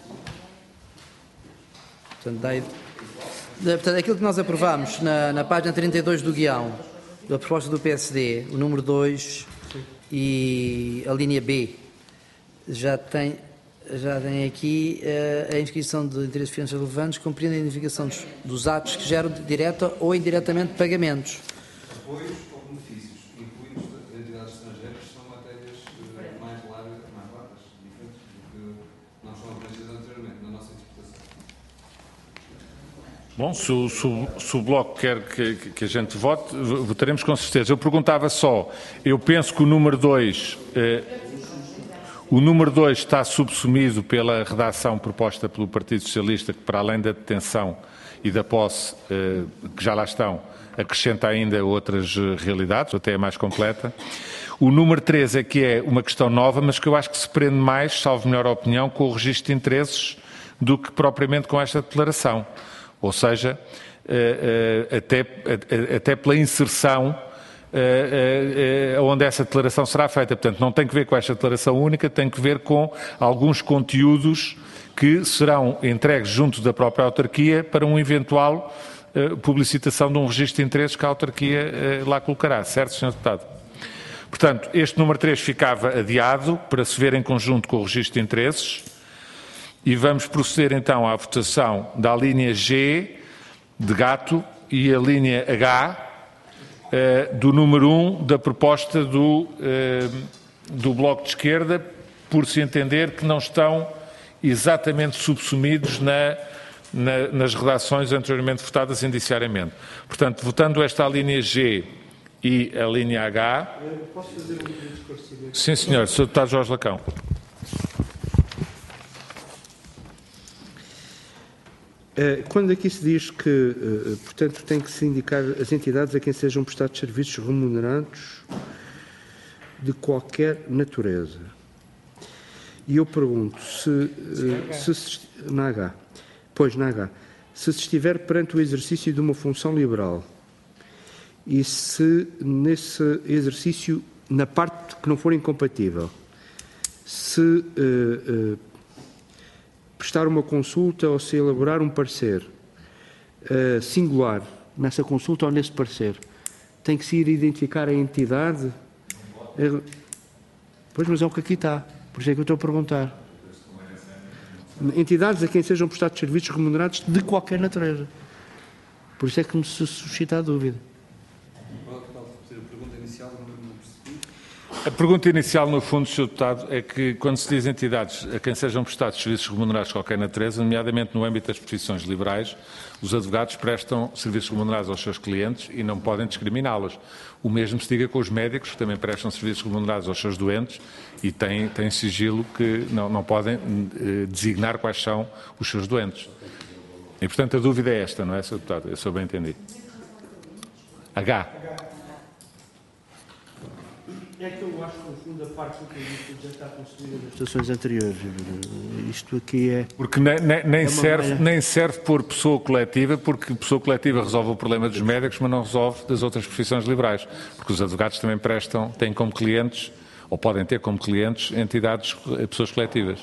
Portanto, daí, portanto aquilo que nós aprovamos na, na página trinta e dois do guião, da proposta do P S D, o número dois e a linha B, já tem, já tem aqui uh, a inscrição de interesses financeiros relevantes, compreende a identificação dos, dos atos que geram direta ou indiretamente pagamentos. Apoios ou benefícios, incluindo as entidades estrangeiras, são matérias mais largas, mais largas, diferentes do que nós fomos conhecidos anteriormente, na nossa interpretação. Bom, se o, se, o, se o Bloco quer que, que a gente vote, votaremos com certeza. Eu perguntava só, eu penso que o número dois, eh, o número dois está subsumido pela redação proposta pelo Partido Socialista, que para além da detenção e da posse, eh, que já lá estão, acrescenta ainda outras realidades, até é mais completa. O número três é que é uma questão nova, mas que eu acho que se prende mais, salvo melhor opinião, com o registro de interesses do que propriamente com esta declaração. Ou seja, até, até pela inserção onde essa declaração será feita. Portanto, não tem que ver com esta declaração única, tem que ver com alguns conteúdos que serão entregues junto da própria autarquia para uma eventual publicitação de um registro de interesses que a autarquia lá colocará. Certo, senhor Deputado? Portanto, este número três ficava adiado para se ver em conjunto com o registro de interesses. E vamos proceder então à votação da linha G, de gato, e a linha H, eh, do número um da proposta do, eh, do Bloco de Esquerda, por se entender que não estão exatamente subsumidos na, na, nas redações anteriormente votadas indiciariamente. Portanto, votando esta linha G e a linha H... Posso fazer um pedido de esclarecimento? Sim, senhor. senhor Deputado Jorge Lacão. Quando aqui se diz que, portanto, tem que se indicar as entidades a quem sejam prestados serviços remunerados de qualquer natureza. E eu pergunto se, se na H, pois na H, se se estiver perante o exercício de uma função liberal e se nesse exercício, na parte que não for incompatível, se uh, uh, prestar uma consulta ou se elaborar um parecer uh, singular nessa consulta ou nesse parecer, tem que se ir identificar a entidade? Uh, pois, mas é o que aqui está. Por isso é que eu estou a perguntar. Entidades a quem sejam prestados serviços remunerados de qualquer natureza. Por isso é que me suscita a dúvida. A pergunta inicial, no fundo, senhor Deputado, é que quando se diz entidades a quem sejam prestados serviços remunerados de qualquer natureza, nomeadamente no âmbito das profissões liberais, os advogados prestam serviços remunerados aos seus clientes e não podem discriminá-los. O mesmo se diga com os médicos, que também prestam serviços remunerados aos seus doentes e têm, têm sigilo que não, não podem eh, designar quais são os seus doentes. E, portanto, a dúvida é esta, não é, senhor Deputado? Eu sou bem entendi. H. É que eu acho que, no fundo, a parte do que já está construída nas estações anteriores. Isto aqui é... Porque nem, nem, nem, é serve, nem serve por pessoa coletiva, porque pessoa coletiva resolve o problema dos médicos, mas não resolve das outras profissões liberais. Porque os advogados também prestam, têm como clientes, ou podem ter como clientes, entidades, pessoas coletivas.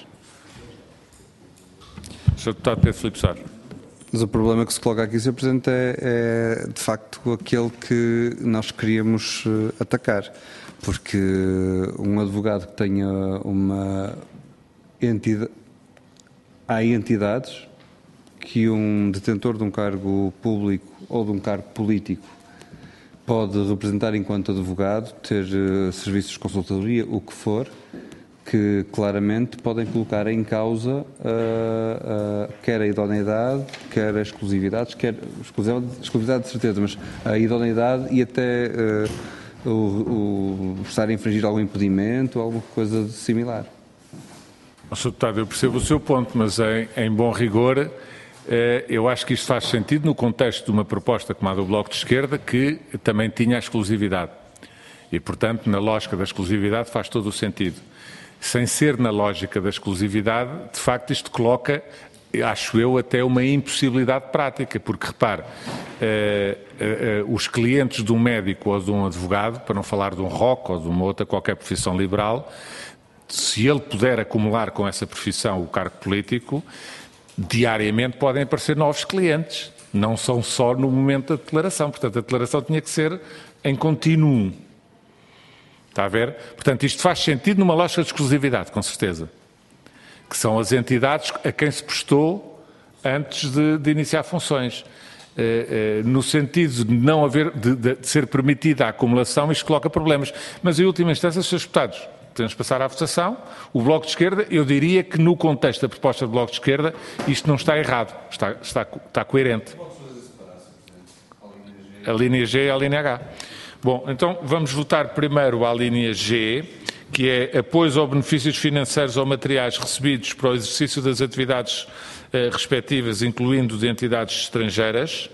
senhor Deputado Pedro Filipe Soares. Mas o problema que se coloca aqui, senhor Presidente, é, é de facto aquele que nós queríamos atacar. Porque um advogado que tenha uma entidade... Há entidades que um detentor de um cargo público ou de um cargo político pode representar enquanto advogado, ter uh, serviços de consultoria, o que for, que claramente podem colocar em causa uh, uh, quer a idoneidade, quer a exclusividade, quer exclusividade, exclusividade de certeza, mas a idoneidade e até uh, o, o estar a infringir algum impedimento ou alguma coisa similar. senhor Deputado, eu percebo o seu ponto, mas em, em bom rigor, eh, eu acho que isto faz sentido no contexto de uma proposta como a do Bloco de Esquerda, que também tinha a exclusividade. E, portanto, na lógica da exclusividade faz todo o sentido. Sem ser na lógica da exclusividade, de facto isto coloca, acho eu, até uma impossibilidade prática, porque, repare, eh, eh, os clientes de um médico ou de um advogado, para não falar de um R O C ou de uma outra qualquer profissão liberal, se ele puder acumular com essa profissão o cargo político, diariamente podem aparecer novos clientes, não são só no momento da declaração, portanto a declaração tinha que ser em contínuo. Está a ver? Portanto, isto faz sentido numa lógica de exclusividade, com certeza. Que são as entidades a quem se prestou antes de, de iniciar funções. Eh, eh, no sentido de não haver, de, de ser permitida a acumulação, isto coloca problemas. Mas, em última instância, senhores deputados, podemos passar à votação. O Bloco de Esquerda, eu diria que no contexto da proposta do Bloco de Esquerda, isto não está errado, está, está, está coerente. A linha G e a linha H. Bom, então vamos votar primeiro a linha G, que é apoios ou benefícios financeiros ou materiais recebidos para o exercício das atividades eh, respectivas, incluindo de entidades estrangeiras.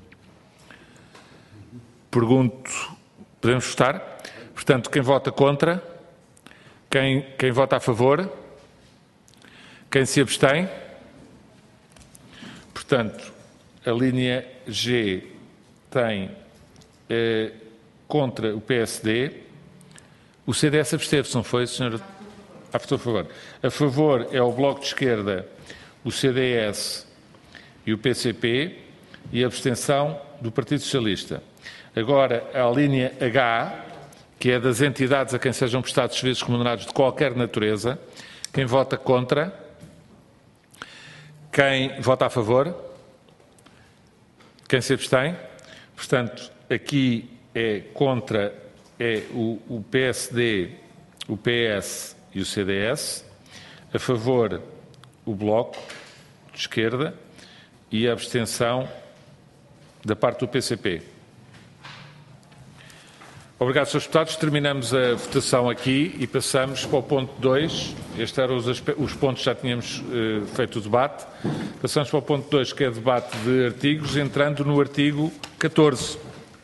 Pergunto, podemos votar? Portanto, quem vota contra? Quem, quem vota a favor? Quem se abstém? Portanto, a linha G tem eh, contra o P S D. O C D S absteve-se, não foi, senhora? Ah, votou a favor. A favor é o Bloco de Esquerda, o C D S e o P C P, e a abstenção do Partido Socialista. Agora, a linha H, que é das entidades a quem sejam prestados serviços remunerados de qualquer natureza. Quem vota contra? Quem vota a favor? Quem se abstém? Portanto, aqui é contra é o, o P S D, o P S e o C D S. A favor, o Bloco de Esquerda, e a abstenção da parte do P C P. Obrigado, senhores deputados. Terminamos a votação aqui e passamos para o ponto dois. Estes eram os, os pontos que já tínhamos uh, feito o debate. Passamos para o ponto dois, que é debate de artigos, entrando no artigo catorze.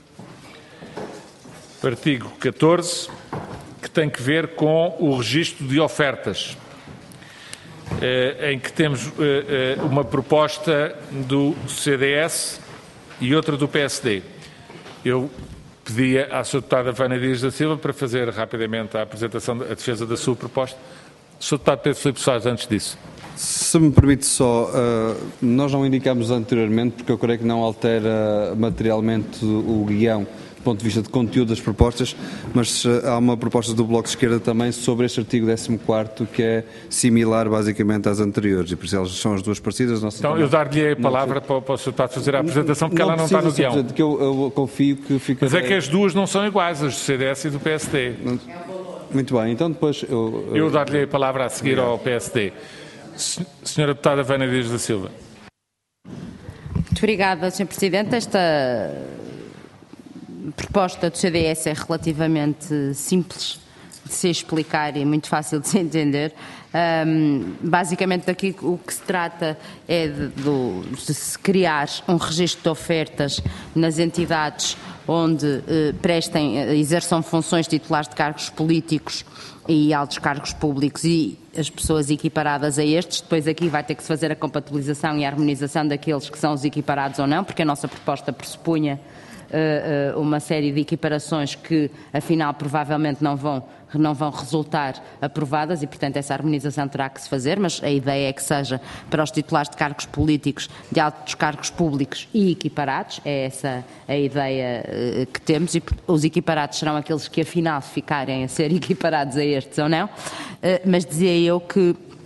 Artigo catorze, que tem que ver com o registro de ofertas, uh, em que temos uh, uh, uma proposta do C D S e outra do P S D. Eu pedia à senhora deputada Vânia Dias da Silva para fazer rapidamente a apresentação, a defesa da sua proposta. senhor Deputado Pedro Filipe Soares, antes disso. Se me permite só, uh, nós não indicámos anteriormente, porque eu creio que não altera materialmente o guião do ponto de vista de conteúdo das propostas, mas uh, há uma proposta do Bloco de Esquerda também sobre este artigo décimo quarto, que é similar basicamente às anteriores, e por isso elas são as duas parecidas. Nossa então, eu dar-lhe a palavra para, para o senhor Deputado fazer a apresentação, porque não ela não está no guião. Que eu, eu confio que fica... Mas é que as duas não são iguais, as do C D S e do P S D. Muito bem, então depois... Eu, eu... eu dar-lhe a palavra a seguir ao P S D. Senhora Deputada Vânia Dias da Silva. Muito obrigada, senhor Presidente. Esta proposta do C D S é relativamente simples de se explicar e muito fácil de se entender. Um, basicamente, daqui o que se trata é de, de, de se criar um registro de ofertas nas entidades onde eh, prestem, exerçam funções titulares de cargos políticos e altos cargos públicos e as pessoas equiparadas a estes. Depois aqui vai ter que se fazer a compatibilização e a harmonização daqueles que são os equiparados ou não, porque a nossa proposta pressupunha uh, uh, uma série de equiparações que, afinal, provavelmente não vão, não vão resultar aprovadas e, portanto, essa harmonização terá que se fazer, mas a ideia é que seja para os titulares de cargos políticos, de altos cargos públicos e equiparados. É essa a ideia uh, que temos, e os equiparados serão aqueles que, afinal, ficarem a ser equiparados a estes ou não. Uh, mas dizia eu que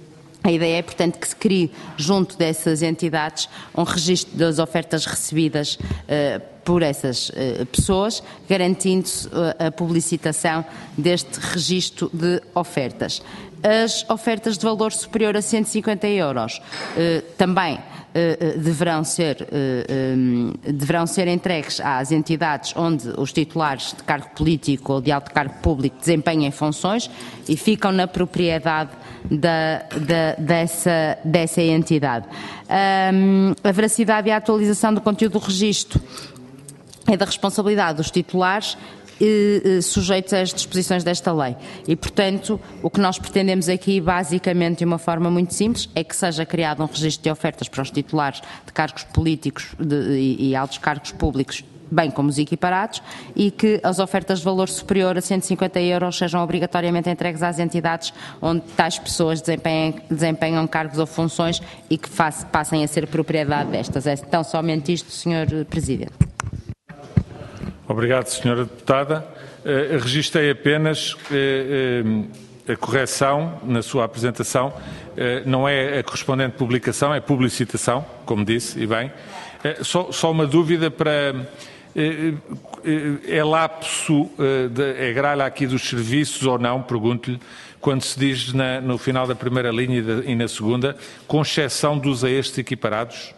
A ideia é, portanto, que se crie junto dessas entidades um registro das ofertas recebidas uh, por essas uh, pessoas, garantindo-se uh, a publicitação deste registro de ofertas. As ofertas de valor superior a cento e cinquenta euros uh, também uh, deverão ser, uh, um, deverão ser entregues às entidades onde os titulares de cargo político ou de alto cargo público desempenhem funções e ficam na propriedade Da, da, dessa, dessa entidade. Um, a veracidade e a atualização do conteúdo do registro é da responsabilidade dos titulares e, e, sujeitos às disposições desta lei. E, portanto, o que nós pretendemos aqui, basicamente, de uma forma muito simples, é que seja criado um registro de ofertas para os titulares de cargos políticos de, e, e altos cargos públicos, bem como os equiparados, e que as ofertas de valor superior a cento e cinquenta euros sejam obrigatoriamente entregues às entidades onde tais pessoas desempenham, desempenham cargos ou funções e que faz, passem a ser propriedade destas. É tão somente isto, senhor Presidente. Obrigado, senhora Deputada. Uh, registrei apenas uh, uh, a correção na sua apresentação. Uh, não é a correspondente publicação, é publicitação, como disse, e bem. Uh, só, só uma dúvida para... É lapso, é gralha aqui dos serviços ou não, pergunto-lhe, quando se diz na, no final da primeira linha e, de, e na segunda, com exceção dos a estes equiparados?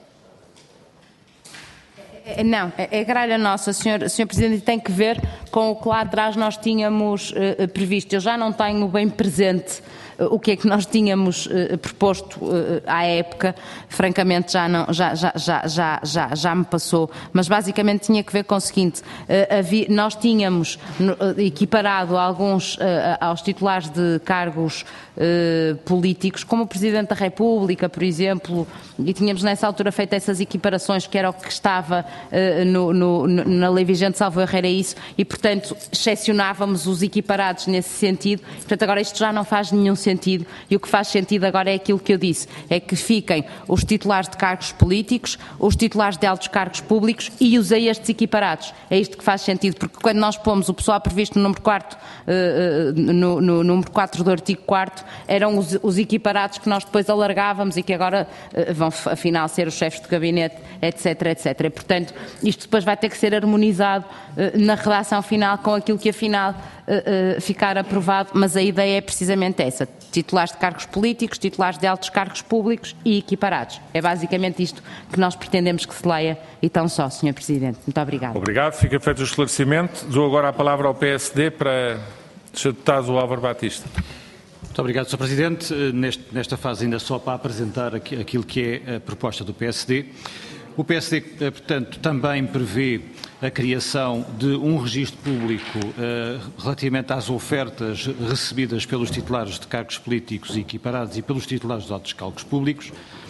Não, é gralha nossa, senhor, senhor Presidente, tem que ver com o que lá atrás nós tínhamos uh, previsto. Eu já não tenho bem presente o que é que nós tínhamos uh, proposto uh, à época, francamente já, não, já, já, já, já, já, já me passou, mas basicamente tinha que ver com o seguinte, uh, havia, nós tínhamos uh, equiparado alguns uh, aos titulares de cargos uh, políticos, como o Presidente da República, por exemplo, e tínhamos nessa altura feito essas equiparações, que era o que estava uh, no, no, na lei vigente, salvo erro, era isso, e portanto excepcionávamos os equiparados nesse sentido. Portanto, agora isto já não faz nenhum sentido, e o que faz sentido agora é aquilo que eu disse, é que fiquem os titulares de cargos políticos, os titulares de altos cargos públicos e os a estes equiparados. É isto que faz sentido, porque quando nós pomos o pessoal previsto no número quarto, uh, no, no número quatro do artigo quarto, eram os, os equiparados que nós depois alargávamos e que agora uh, vão afinal ser os chefes de gabinete, etc, etcétera. E, portanto, isto depois vai ter que ser harmonizado uh, na redação final com aquilo que afinal uh, uh, ficar aprovado, mas a ideia é precisamente essa. Titulares de cargos políticos, titulares de altos cargos públicos e equiparados. É basicamente isto que nós pretendemos que se leia e tão só, senhor Presidente. Muito obrigado. Obrigado. Fica feito o esclarecimento. Dou agora a palavra ao P S D para o senhor Deputado Álvaro Batista. Muito obrigado, senhor Presidente. Neste, nesta fase ainda só para apresentar aqui, aquilo que é a proposta do P S D. O P S D, portanto, também prevê a criação de um registro público uh, relativamente às ofertas recebidas pelos titulares de cargos políticos equiparados e pelos titulares de altos cargos públicos.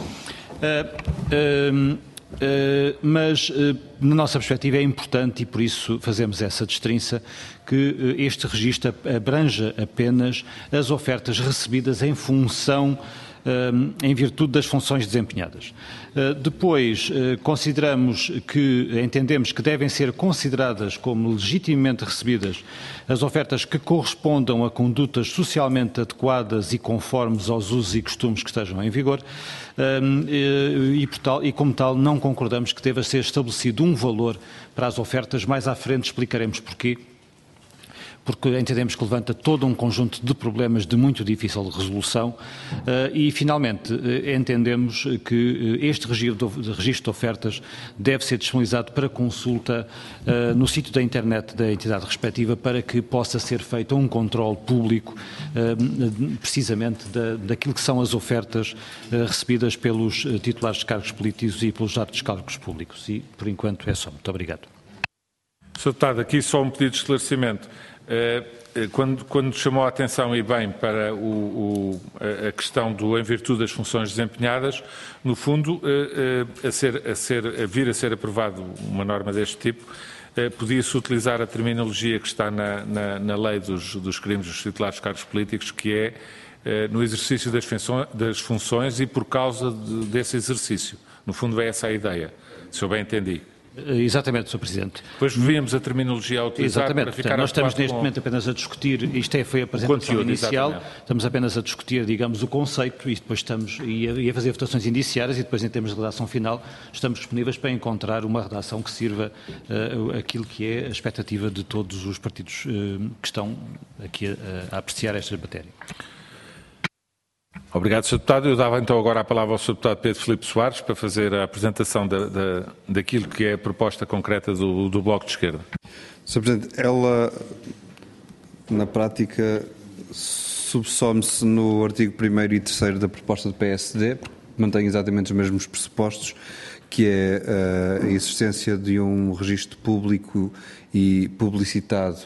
Uh, uh, Uh, mas, uh, na nossa perspectiva, é importante, e por isso fazemos essa destrinça, que uh, este registro abranja apenas as ofertas recebidas em função, uh, em virtude das funções desempenhadas. Uh, depois, uh, consideramos que, entendemos que devem ser consideradas como legitimamente recebidas as ofertas que correspondam a condutas socialmente adequadas e conformes aos usos e costumes que estejam em vigor. Um, e, e, por tal, e como tal não concordamos que deva ser estabelecido um valor para as ofertas. Mais à frente explicaremos porquê, porque entendemos que levanta todo um conjunto de problemas de muito difícil resolução uh, e, finalmente, uh, entendemos que uh, este registro de, registro de ofertas deve ser disponibilizado para consulta uh, no sítio da internet da entidade respectiva, para que possa ser feito um controle público uh, precisamente da, daquilo que são as ofertas uh, recebidas pelos uh, titulares de cargos políticos e pelos altos cargos públicos. E, por enquanto, é só. Muito obrigado. senhor Deputado, aqui só um pedido de esclarecimento. Quando, quando chamou a atenção, e bem, para o, o, a questão do em virtude das funções desempenhadas, no fundo, a, ser, a, ser, a vir a ser aprovado uma norma deste tipo, podia-se utilizar a terminologia que está na, na, na lei dos, dos crimes dos titulares de cargos políticos, que é no exercício das funções, das funções e por causa de, desse exercício. No fundo, é essa a ideia, se eu bem entendi. Exatamente, senhor Presidente. Depois víamos a terminologia a utilizar. Exatamente. Para ficar Portanto, nós estamos neste com... momento apenas a discutir, isto é, foi a apresentação conteúdo, inicial, exatamente. Estamos apenas a discutir, digamos, o conceito e depois estamos e a, e a fazer votações indiciárias e depois, em termos de redação final, estamos disponíveis para encontrar uma redação que sirva uh, aquilo que é a expectativa de todos os partidos uh, que estão aqui a, a apreciar esta matéria. Obrigado, senhor Deputado. Eu dava então agora a palavra ao senhor Deputado Pedro Filipe Soares para fazer a apresentação da, da, daquilo que é a proposta concreta do, do Bloco de Esquerda. senhor Presidente, ela, na prática, subsome-se no artigo primeiro e terceiro da proposta do P S D, mantém exatamente os mesmos pressupostos, que é a existência de um registro público e publicitado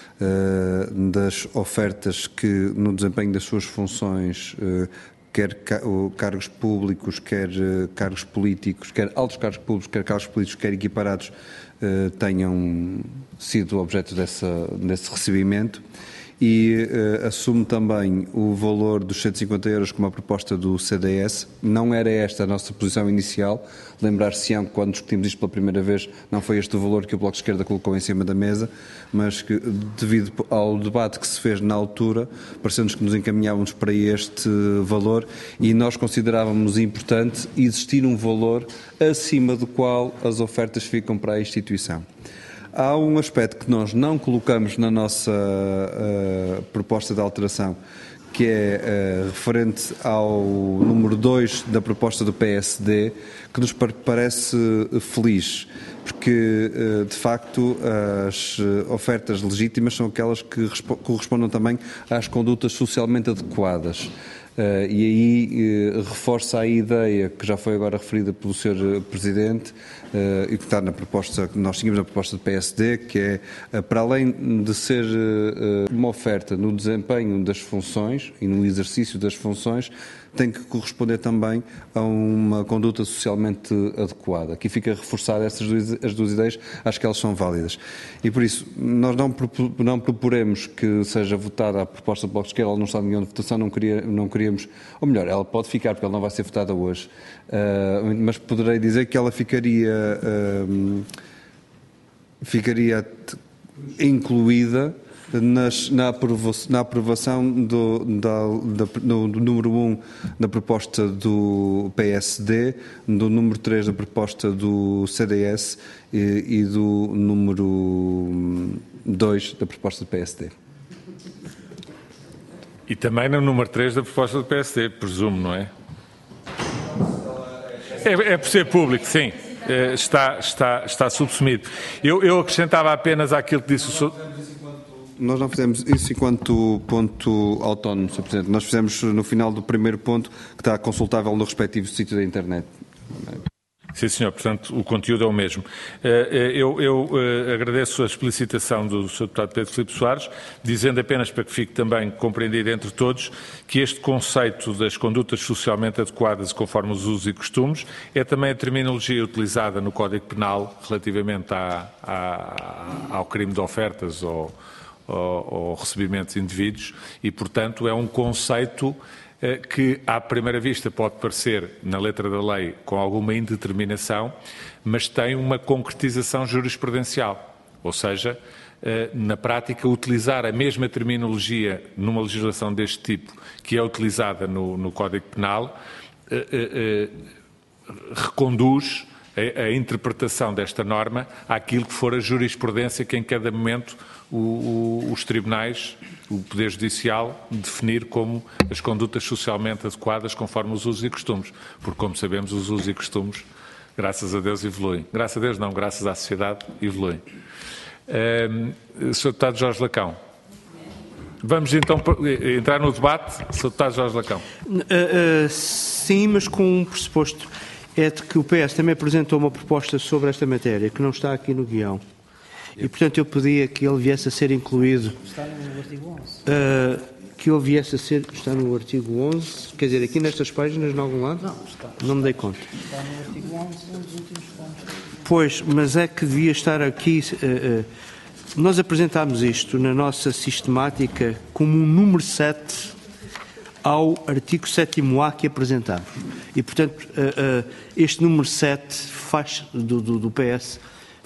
uh, das ofertas que, no desempenho das suas funções, uh, quer ca cargos públicos, quer uh, cargos políticos, quer altos cargos públicos, quer cargos políticos, quer equiparados, uh, tenham sido objeto dessa, desse recebimento. E uh, assume também o valor dos cento e cinquenta euros como a proposta do C D S. Não era esta a nossa posição inicial. Lembrar-se-ão que quando discutimos isto pela primeira vez não foi este o valor que o Bloco de Esquerda colocou em cima da mesa, mas que, devido ao debate que se fez na altura, pareceu-nos que nos encaminhávamos para este valor e nós considerávamos importante existir um valor acima do qual as ofertas ficam para a instituição. Há um aspecto que nós não colocamos na nossa uh, proposta de alteração, que é uh, referente ao número dois da proposta do P S D, que nos parece feliz, porque, uh, de facto, as ofertas legítimas são aquelas que correspondam também às condutas socialmente adequadas. Uh, e aí uh, reforça a ideia que já foi agora referida pelo senhor Presidente uh, e que está na proposta que nós tínhamos na proposta do P S D, que é, uh, para além de ser uh, uma oferta no desempenho das funções e no exercício das funções, tem que corresponder também a uma conduta socialmente adequada. Aqui fica reforçada essas duas, as duas ideias, acho que elas são válidas. E por isso, nós não, não proporemos que seja votada a proposta do Bloco de Esquerda, ela não está em nenhuma votação, não, queria, não queríamos, ou melhor, ela pode ficar, porque ela não vai ser votada hoje, uh, mas poderei dizer que ela ficaria, uh, ficaria incluída Nas, na, aprovação, na aprovação do, da, da, do, do número um da proposta do P S D, do número três da proposta do C D S e, e do número dois da proposta do P S D. E também no número três da proposta do P S D, presumo, não é? É, é por ser público, sim. É, está, está, está subsumido. Eu, eu acrescentava apenas àquilo que disse o senhor. Nós não fizemos isso enquanto ponto autónomo, senhor Presidente. Nós fizemos no final do primeiro ponto, que está consultável no respectivo sítio da internet. Sim, senhor. Portanto, o conteúdo é o mesmo. Eu, eu agradeço a explicitação do senhor Deputado Pedro Filipe Soares, dizendo apenas para que fique também compreendido entre todos que este conceito das condutas socialmente adequadas conforme os usos e costumes é também a terminologia utilizada no Código Penal relativamente à, à, ao crime de ofertas ou ou recebimentos indevidos e, portanto, é um conceito eh, que, à primeira vista, pode parecer, na letra da lei, com alguma indeterminação, mas tem uma concretização jurisprudencial. Ou seja, eh, na prática, utilizar a mesma terminologia numa legislação deste tipo, que é utilizada no, no Código Penal, eh, eh, reconduz a, a interpretação desta norma àquilo que for a jurisprudência que, em cada momento, O, o, os tribunais, o Poder Judicial, definir como as condutas socialmente adequadas conforme os usos e costumes. Porque, como sabemos, os usos e costumes, graças a Deus, evoluem. Graças a Deus não, graças à sociedade, evoluem. Um, senhor Deputado Jorge Lacão. Vamos então entrar no debate. senhor Deputado Jorge Lacão. Uh, uh, sim, mas com um pressuposto. É de que o P S também apresentou uma proposta sobre esta matéria, que não está aqui no guião. E, portanto, eu pedia que ele viesse a ser incluído. Está no artigo onze. Uh, que ele viesse a ser. Está no artigo onze. Quer dizer, aqui nestas páginas, em algum lado? Não, está. Não me dei conta. Está no artigo onze, um dos últimos pontos. Pois, mas é que devia estar aqui. Uh, uh, nós apresentámos isto na nossa sistemática como um número sete ao artigo sétimo A que apresentámos. E, portanto, uh, uh, este número sete faz, do, do, do P S.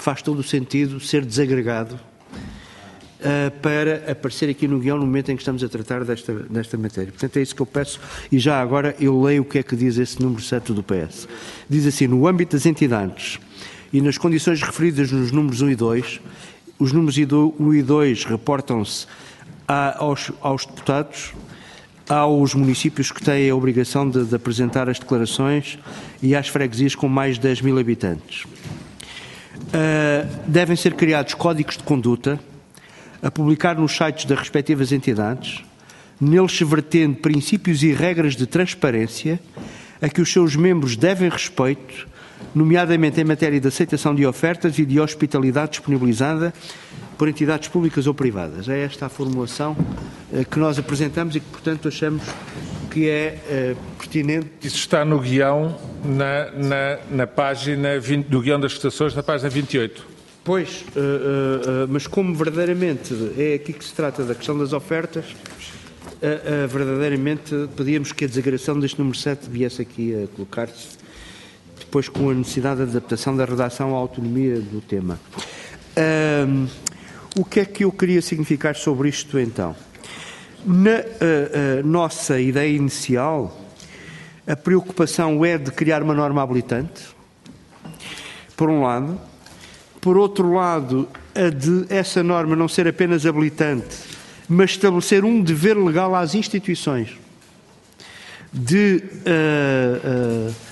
faz todo o sentido ser desagregado uh, para aparecer aqui no guião no momento em que estamos a tratar desta, desta matéria. Portanto, é isso que eu peço, e já agora eu leio o que é que diz esse número sete do P S. Diz assim: no âmbito das entidades e nas condições referidas nos números um e dois, os números um e dois reportam-se aos, aos deputados, aos municípios que têm a obrigação de, de apresentar as declarações e às freguesias com mais de dez mil habitantes. Uh, devem ser criados códigos de conduta a publicar nos sites das respectivas entidades, neles se vertendo princípios e regras de transparência a que os seus membros devem respeito, nomeadamente em matéria de aceitação de ofertas e de hospitalidade disponibilizada por entidades públicas ou privadas. É esta a formulação uh, que nós apresentamos e que, portanto, achamos que é uh, pertinente. Isso está no guião, na, na, na página vinte, do guião das votações, na página vinte e oito. Pois, uh, uh, uh, mas como verdadeiramente é aqui que se trata da questão das ofertas, uh, uh, verdadeiramente pedíamos que a desagregação deste número sete viesse aqui a colocar-se, depois com a necessidade de adaptação da redação à autonomia do tema. Uh, o que é que eu queria significar sobre isto, então? Na uh, uh, nossa ideia inicial, a preocupação é de criar uma norma habilitante, por um lado. Por outro lado, a de essa norma não ser apenas habilitante, mas estabelecer um dever legal às instituições de, uh, uh,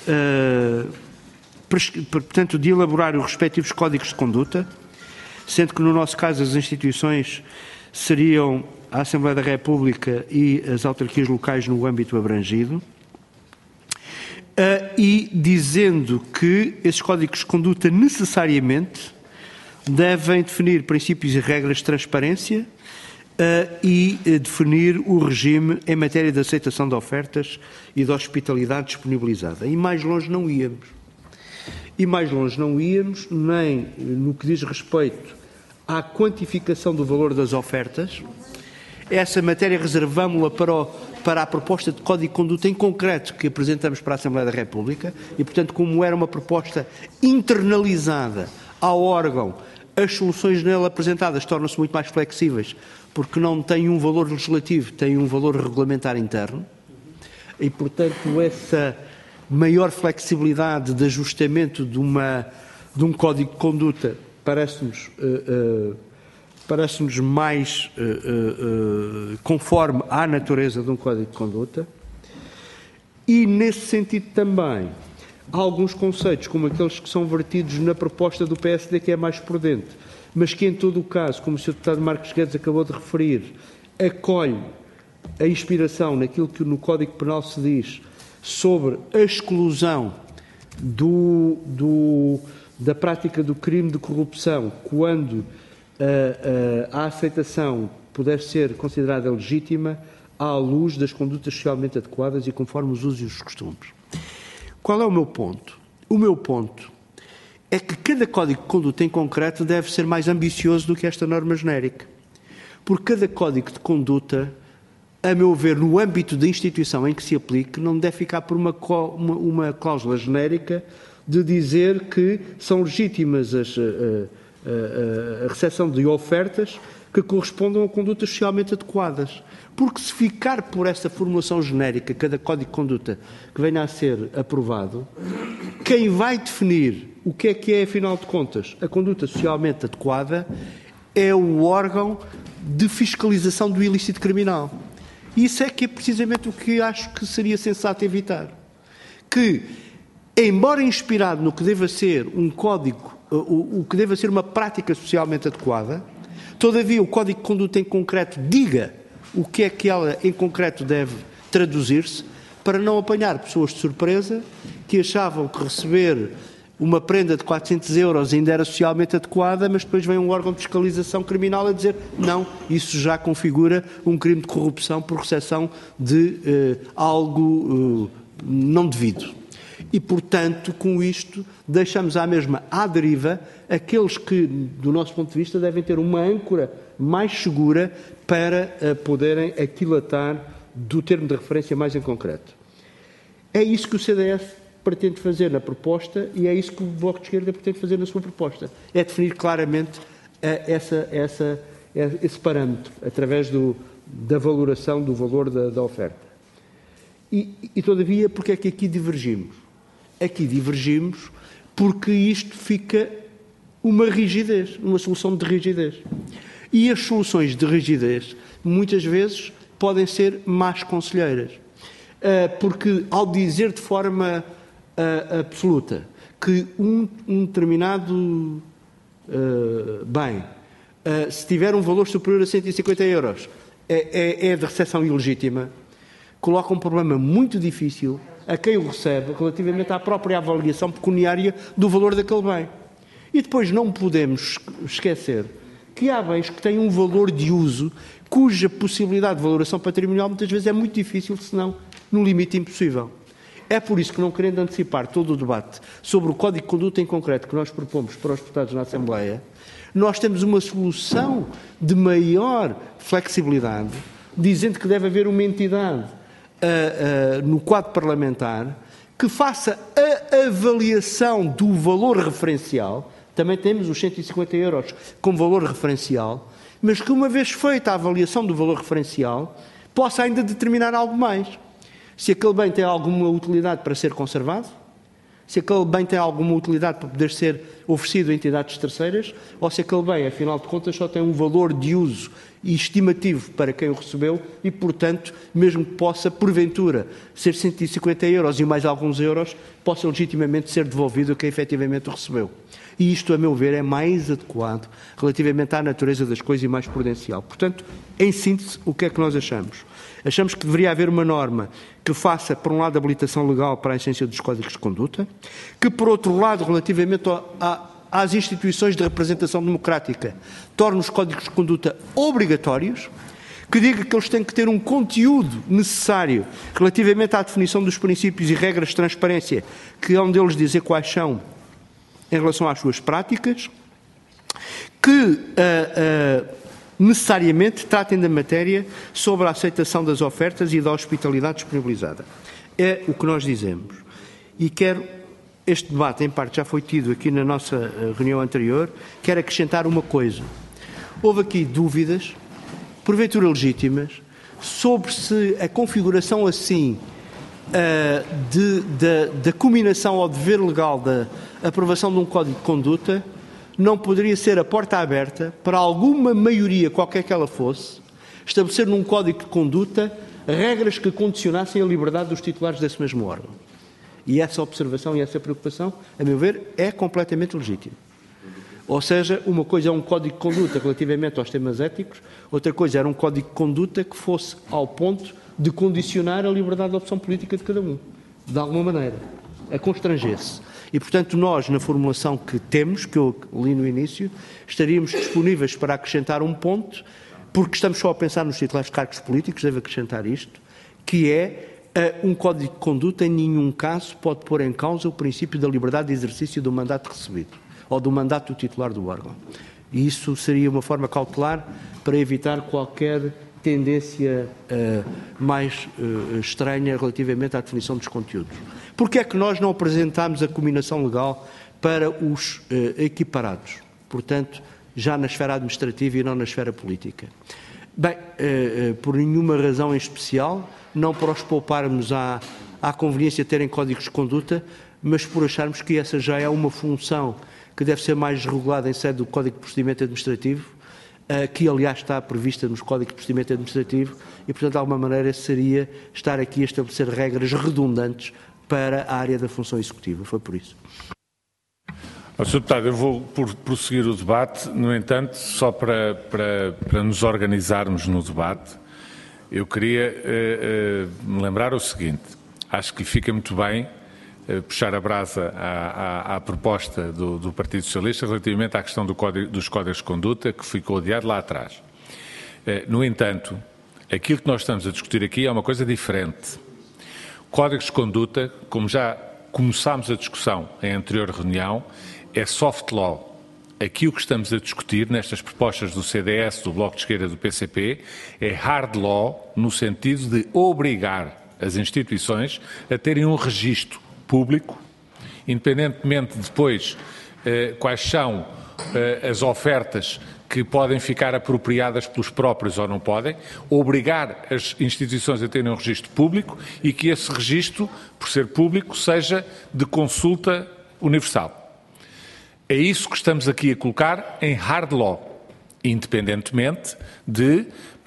uh, portanto, de elaborar os respectivos códigos de conduta, sendo que no nosso caso as instituições seriam a Assembleia da República e as autarquias locais no âmbito abrangido, uh, e dizendo que esses códigos de conduta necessariamente devem definir princípios e regras de transparência uh, e uh, definir o regime em matéria de aceitação de ofertas e de hospitalidade disponibilizada. E mais longe não íamos. E mais longe não íamos, nem no que diz respeito à quantificação do valor das ofertas. Essa matéria reservámo-la para, o, para a proposta de Código de Conduta em concreto que apresentamos para a Assembleia da República e, portanto, como era uma proposta internalizada ao órgão, as soluções nela apresentadas tornam-se muito mais flexíveis porque não têm um valor legislativo, têm um valor regulamentar interno e, portanto, essa maior flexibilidade de ajustamento de, uma, de um Código de Conduta parece-nos... Uh, uh, parece-nos mais uh, uh, uh, conforme à natureza de um Código de Conduta e, nesse sentido também, há alguns conceitos, como aqueles que são vertidos na proposta do P S D, que é mais prudente, mas que, em todo o caso, como o senhor deputado Marcos Guedes acabou de referir, acolhe a inspiração naquilo que no Código Penal se diz sobre a exclusão do, do, da prática do crime de corrupção quando a, a, a aceitação puder ser considerada legítima à luz das condutas socialmente adequadas e conforme os usos e os costumes. Qual é o meu ponto? O meu ponto é que cada Código de Conduta em concreto deve ser mais ambicioso do que esta norma genérica. Porque cada Código de Conduta, a meu ver, no âmbito da instituição em que se aplique, não deve ficar por uma, uma, uma cláusula genérica de dizer que são legítimas as... Uh, a recepção de ofertas que correspondam a condutas socialmente adequadas. Porque se ficar por essa formulação genérica, cada Código de Conduta que venha a ser aprovado, quem vai definir o que é que é, afinal de contas, a conduta socialmente adequada é o órgão de fiscalização do ilícito criminal. E isso é que é precisamente o que acho que seria sensato evitar. Que, embora inspirado no que deva ser um código O, o que deva ser uma prática socialmente adequada, todavia o Código de Conduta em concreto diga o que é que ela em concreto deve traduzir-se, para não apanhar pessoas de surpresa que achavam que receber uma prenda de quatrocentos euros ainda era socialmente adequada, mas depois vem um órgão de fiscalização criminal a dizer não, isso já configura um crime de corrupção por recepção de eh, algo eh, não devido. E, portanto, com isto, deixamos à mesma à deriva aqueles que, do nosso ponto de vista, devem ter uma âncora mais segura para uh, poderem aquilatar do termo de referência mais em concreto. É isso que o C D S pretende fazer na proposta, e é isso que o Bloco de Esquerda pretende fazer na sua proposta. É definir claramente uh, essa, essa, esse parâmetro, através do, da valoração do valor da, da oferta. E, e, todavia, porque é que aqui divergimos? Aqui divergimos porque isto fica uma rigidez, uma solução de rigidez. E as soluções de rigidez, muitas vezes, podem ser más conselheiras. Uh, porque, ao dizer de forma uh, absoluta que um, um determinado uh, bem, uh, se tiver um valor superior a cento e cinquenta euros, é, é, é de recepção ilegítima, coloca um problema muito difícil a quem o recebe relativamente à própria avaliação pecuniária do valor daquele bem. E depois não podemos esquecer que há bens que têm um valor de uso cuja possibilidade de valoração patrimonial muitas vezes é muito difícil, se não no limite impossível. É por isso que, não querendo antecipar todo o debate sobre o Código de Conduta em concreto que nós propomos para os deputados na Assembleia, nós temos uma solução de maior flexibilidade, dizendo que deve haver uma entidade uh, uh, no quadro parlamentar que faça a avaliação do valor referencial. Também temos os cento e cinquenta euros como valor referencial, mas que, uma vez feita a avaliação do valor referencial, possa ainda determinar algo mais. Se aquele bem tem alguma utilidade para ser conservado, se aquele bem tem alguma utilidade para poder ser oferecido a entidades terceiras, ou se aquele bem, afinal de contas, só tem um valor de uso e estimativo para quem o recebeu e, portanto, mesmo que possa, porventura, ser cento e cinquenta euros e mais alguns euros, possa legitimamente ser devolvido a quem efetivamente o recebeu. E isto, a meu ver, é mais adequado relativamente à natureza das coisas e mais prudencial. Portanto, em síntese, o que é que nós achamos? Achamos que deveria haver uma norma que faça, por um lado, habilitação legal para a essência dos códigos de conduta, que, por outro lado, relativamente a, às instituições de representação democrática, torne os códigos de conduta obrigatórios, que diga que eles têm que ter um conteúdo necessário relativamente à definição dos princípios e regras de transparência, que é um deles dizer quais são em relação às suas práticas, que uh, uh, necessariamente tratem da matéria sobre a aceitação das ofertas e da hospitalidade disponibilizada. É o que nós dizemos. E quero, este debate em parte já foi tido aqui na nossa uh, reunião anterior, quero acrescentar uma coisa. Houve aqui dúvidas, porventura legítimas, sobre se a configuração assim Uh, de, de, da combinação ao dever legal da aprovação de um código de conduta não poderia ser a porta aberta para alguma maioria, qualquer que ela fosse, estabelecer num código de conduta regras que condicionassem a liberdade dos titulares desse mesmo órgão. E essa observação e essa preocupação, a meu ver, é completamente legítima. Ou seja, uma coisa é um código de conduta relativamente aos temas éticos, outra coisa era um código de conduta que fosse ao ponto de condicionar a liberdade de opção política de cada um, de alguma maneira, a constranger-se. E, portanto, nós, na formulação que temos, que eu li no início, estaríamos disponíveis para acrescentar um ponto, porque estamos só a pensar nos titulares de cargos políticos, devo acrescentar isto, que é uh, um código de conduta em nenhum caso pode pôr em causa o princípio da liberdade de exercício do mandato recebido, ou do mandato do titular do órgão. E isso seria uma forma cautelar para evitar qualquer tendência uh, mais uh, estranha relativamente à definição dos conteúdos. Porquê é que nós não apresentámos a combinação legal para os uh, equiparados? Portanto, já na esfera administrativa e não na esfera política. Bem, uh, uh, por nenhuma razão em especial, não para os pouparmos à, à conveniência de terem códigos de conduta, mas por acharmos que essa já é uma função que deve ser mais regulada em sede do Código de Procedimento Administrativo, que aliás está prevista nos Códigos de Procedimento Administrativo e, portanto, de alguma maneira seria estar aqui a estabelecer regras redundantes para a área da função executiva. Foi por isso. senhor Deputado, eu vou prosseguir o debate, no entanto, só para, para, para nos organizarmos no debate, eu queria uh, uh, me lembrar o seguinte: acho que lhe fica muito bem uh, puxar a brasa à, à, à proposta do, do Partido Socialista relativamente à questão do código, dos códigos de conduta, que ficou adiado lá atrás. Uh, no entanto, aquilo que nós estamos a discutir aqui é uma coisa diferente. Códigos de conduta, como já começámos a discussão em anterior reunião, é soft law. Aqui o que estamos a discutir nestas propostas do C D S, do Bloco de Esquerda e do P C P é hard law, no sentido de obrigar as instituições a terem um registro público, independentemente de depois eh, quais são eh, as ofertas que podem ficar apropriadas pelos próprios ou não podem, obrigar as instituições a terem um registro público e que esse registro, por ser público, seja de consulta universal. É isso que estamos aqui a colocar em hard law, independentemente de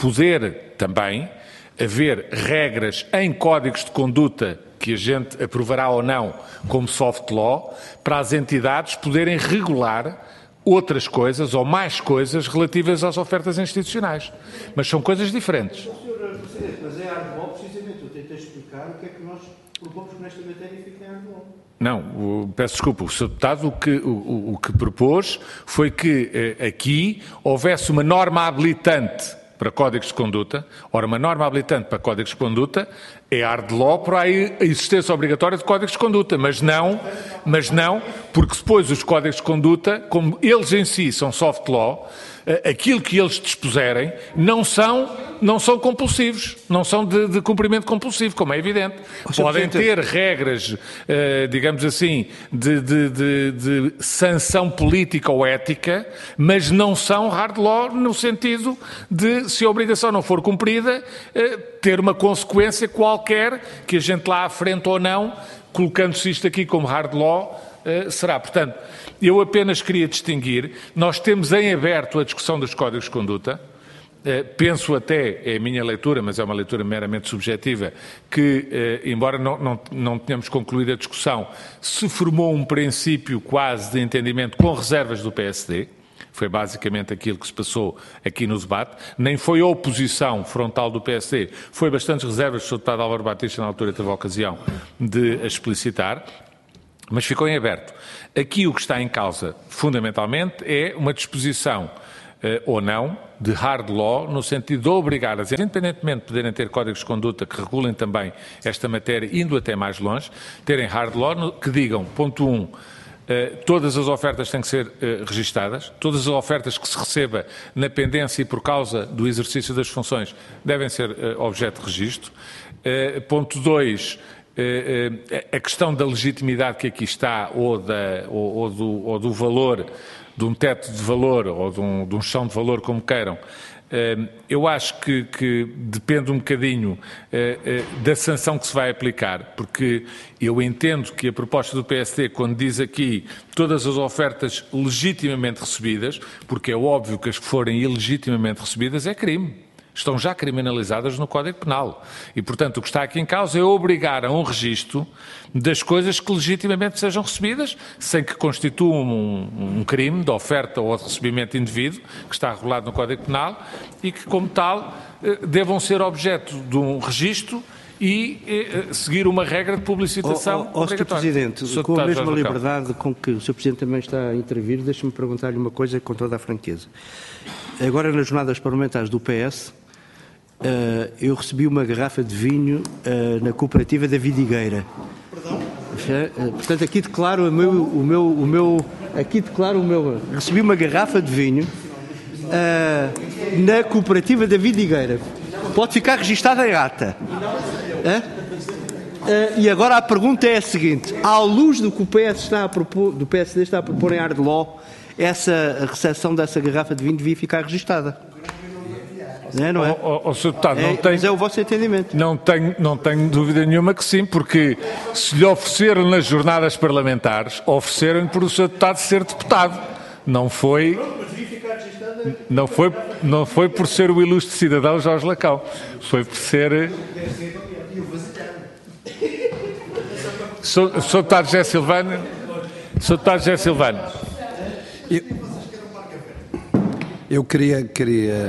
poder também haver regras em códigos de conduta que a gente aprovará ou não como soft law, para as entidades poderem regular outras coisas ou mais coisas relativas às ofertas institucionais. Mas são coisas diferentes. senhor Presidente, mas é hard law, precisamente, eu tentei explicar o que é que nós propomos nesta matéria e fica em hard law. Não, o, peço desculpa, o senhor Deputado o que, o, o que propôs foi que eh, aqui houvesse uma norma habilitante para códigos de conduta. Ora, uma norma habilitante para códigos de conduta é hard law para a existência obrigatória de códigos de conduta, mas não, mas não, porque depois os códigos de conduta, como eles em si são soft law, aquilo que eles dispuserem não são, não são compulsivos, não são de, de cumprimento compulsivo, como é evidente. Podem ter regras, eh, digamos assim, de, de, de, de sanção política ou ética, mas não são hard law no sentido de, se a obrigação não for cumprida, eh, ter uma consequência qualquer, que a gente lá à frente ou não, colocando-se isto aqui como hard law, eh, será. Portanto, eu apenas queria distinguir, nós temos em aberto a discussão dos códigos de conduta, eh, penso até, é a minha leitura, mas é uma leitura meramente subjetiva, que, eh, embora não, não, não tenhamos concluído a discussão, se formou um princípio quase de entendimento com reservas do P S D, foi basicamente aquilo que se passou aqui no debate, nem foi a oposição frontal do P S D, foi bastantes reservas, o senhor Deputado Álvaro Batista na altura teve a ocasião de a explicitar, mas ficou em aberto. Aqui o que está em causa, fundamentalmente, é uma disposição, eh, ou não, de hard law, no sentido de obrigar as, independentemente de poderem ter códigos de conduta que regulem também esta matéria, indo até mais longe, terem hard law que digam, ponto um, eh, todas as ofertas têm que ser eh, registadas, todas as ofertas que se receba na pendência e por causa do exercício das funções devem ser eh, objeto de registro. Eh, ponto dois, a questão da legitimidade que aqui está, ou, da, ou, ou, do, ou do valor, de um teto de valor, ou de um, de um chão de valor, como queiram, eu acho que, que depende um bocadinho da sanção que se vai aplicar, porque eu entendo que a proposta do P S D, quando diz aqui todas as ofertas legitimamente recebidas, porque é óbvio que as que forem ilegitimamente recebidas é crime. Estão já criminalizadas no Código Penal. E, portanto, o que está aqui em causa é obrigar a um registro das coisas que legitimamente sejam recebidas, sem que constituam um, um crime de oferta ou de recebimento indevido, que está regulado no Código Penal, e que, como tal, devam ser objeto de um registro e eh, seguir uma regra de publicitação oh, oh, obrigatória. senhor Presidente, com a mesma liberdade com que o senhor Presidente também está a intervir, deixe-me perguntar-lhe uma coisa com toda a franqueza. Agora, nas jornadas parlamentares do P S, Uh, eu recebi uma garrafa de vinho uh, na cooperativa da Vidigueira. Perdão? Uh, portanto, aqui declaro o meu, o meu, o meu, aqui declaro o meu, recebi uma garrafa de vinho uh, na cooperativa da Vidigueira. Pode ficar registada em ata. Uh? Uh, e agora a pergunta é a seguinte: à luz do que o P S está a propor, do P S D está a propor em hard law, essa recepção dessa garrafa de vinho devia ficar registada. É, não é? Oh, oh, senhor Deputado, não é, tem, mas é o vosso entendimento. Não tenho, não tenho dúvida nenhuma que sim, porque se lhe ofereceram nas jornadas parlamentares, ofereceram por o senhor Deputado ser deputado. Não foi, não foi, não foi por ser o ilustre cidadão Jorge Lacão. Foi por ser... Sou, sou Deputado José Silvano. Sou Deputado José Silvano. Eu, eu queria... queria...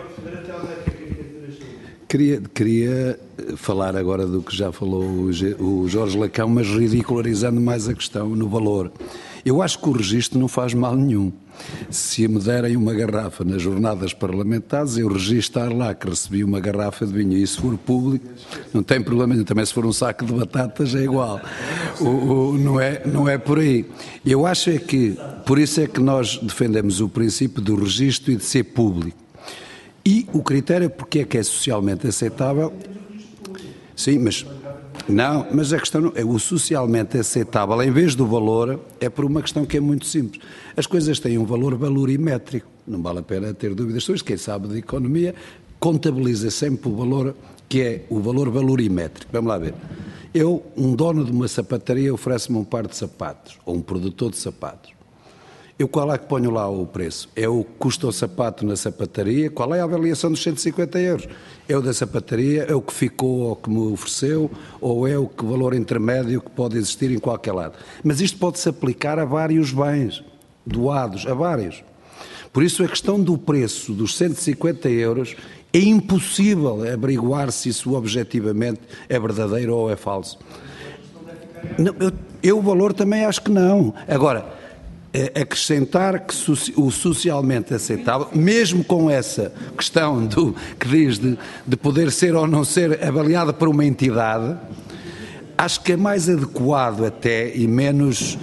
Queria, queria falar agora do que já falou o Jorge Lacão, mas ridicularizando mais a questão no valor. Eu acho que o registro não faz mal nenhum. Se me derem uma garrafa nas jornadas parlamentares, eu registrar lá que recebi uma garrafa de vinho, e se for público, não tem problema. Também se for um saco de batatas é igual. O, o, não, é, não é por aí. Eu acho é que, por isso é que nós defendemos o princípio do registro e de ser público. E o critério, porque é que é socialmente aceitável, sim, mas Não, mas a questão é o socialmente aceitável, em vez do valor, é por uma questão que é muito simples. As coisas têm um valor valorimétrico, não vale a pena ter dúvidas sobre isso. Quem sabe de economia contabiliza sempre o valor que é o valor valorimétrico. Vamos lá ver. Eu, um dono de uma sapataria, oferece-me um par de sapatos, ou um produtor de sapatos. Eu qual é que ponho lá o preço? É o que custa o sapato na sapataria? Qual é a avaliação dos cento e cinquenta euros? É o da sapataria? É o que ficou ou que me ofereceu? Ou é o que valor intermédio que pode existir em qualquer lado? Mas isto pode-se aplicar a vários bens doados, a vários. Por isso a questão do preço dos cento e cinquenta euros é impossível averiguar se isso objetivamente é verdadeiro ou é falso. Não, eu, eu o valor também acho que não. Agora, acrescentar que o socialmente aceitável, mesmo com essa questão do, que diz de, de poder ser ou não ser avaliada por uma entidade, acho que é mais adequado até e menos,